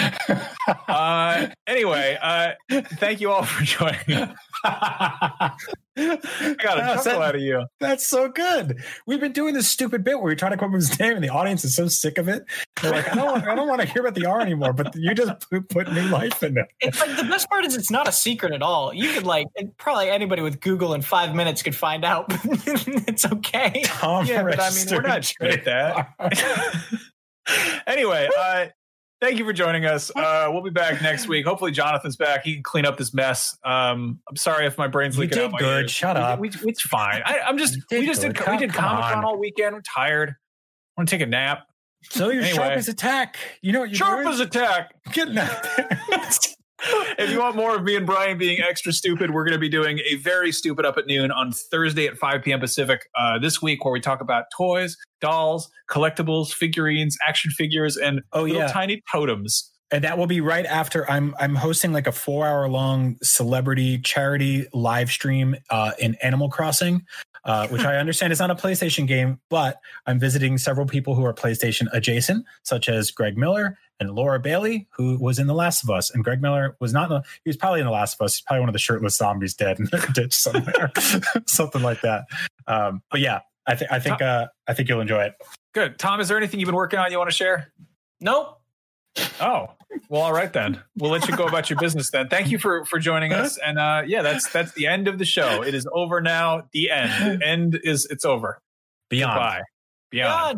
Uh, anyway, uh, thank you all for joining us. I got a Yes, chuckle that- out of you. That's so good. We've been doing this stupid bit where we try to come up with his name, and the audience is so sick of it. They're like, I don't, want, I don't want to hear about the R anymore. But you just put, put new life in it. It's like the best part is it's not a secret at all. You could like and probably anybody with Google in five minutes could find out. It's okay. Tom Yeah, but I mean, we're not Registered good at that. Anyway, uh, thank you for joining us. Uh, we'll be back next week. Hopefully, Jonathan's back. He can clean up this mess. Um, I'm sorry if my brain's You leaking did out my good. ears. Shut We- up. We, it's fine. I, I'm just. You did We just good. did. Come- we did come Comic Con on. all weekend. I'm tired. I want to take a nap. So your Anyway. sharp as attack. You know what you're Sharp doing? as attack. Getting out there. If you want more of me and Brian being extra stupid, we're going to be doing a very stupid up at noon on Thursday at five p.m. Pacific uh, this week, where we talk about toys, dolls, collectibles, figurines, action figures, and Oh, little yeah. tiny totems. And that will be right after I'm I'm hosting like a four hour long celebrity charity live stream uh, in Animal Crossing, uh, which I understand is not a PlayStation game, but I'm visiting several people who are PlayStation adjacent, such as Greg Miller and Laura Bailey, who was in The Last of Us. And Greg Miller was not in the, he was probably in The Last of Us. He's probably one of the shirtless zombies dead in the ditch somewhere, something like that. Um, but yeah, I think I think uh, I think you'll enjoy it. Good. Tom, is there anything you've been working on you want to share? Nope. Oh, well, all right then. We'll let you go about your business then. Thank you for for joining us. And uh, yeah, that's that's the end of the show. It is over now. The end. The end is it's over. Beyond. Bye. Beyond. God.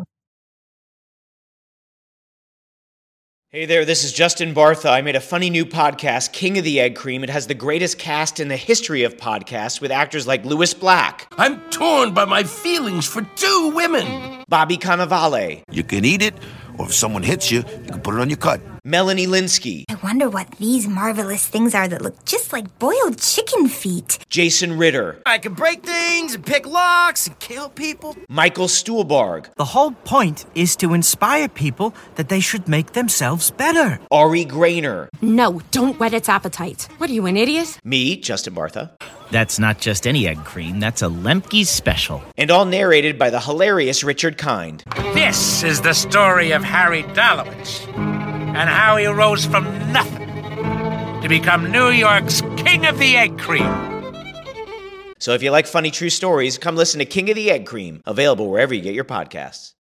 Hey there, this is Justin Bartha. I made a funny new podcast, King of the Egg Cream. It has the greatest cast in the history of podcasts with actors like Louis Black, I'm torn by my feelings for two women. Bobby Cannavale, You can eat it, or if someone hits you, you can put it on your cut. Melanie Linsky, I wonder what these marvelous things are that look just like boiled chicken feet. Jason Ritter, I can break things and pick locks and kill people. Michael Stuhlbarg, The whole point is to inspire people that they should make themselves better. Ari Grainer, No, don't whet its appetite. What are you, an idiot? me, Justin Bartha, That's not just any egg cream, that's a Lemke's special. and all narrated by the hilarious Richard Kind. This is the story of Harry Dalowitz and how he rose from nothing to become New York's King of the Egg Cream. So if you like funny true stories, come listen to King of the Egg Cream, available wherever you get your podcasts.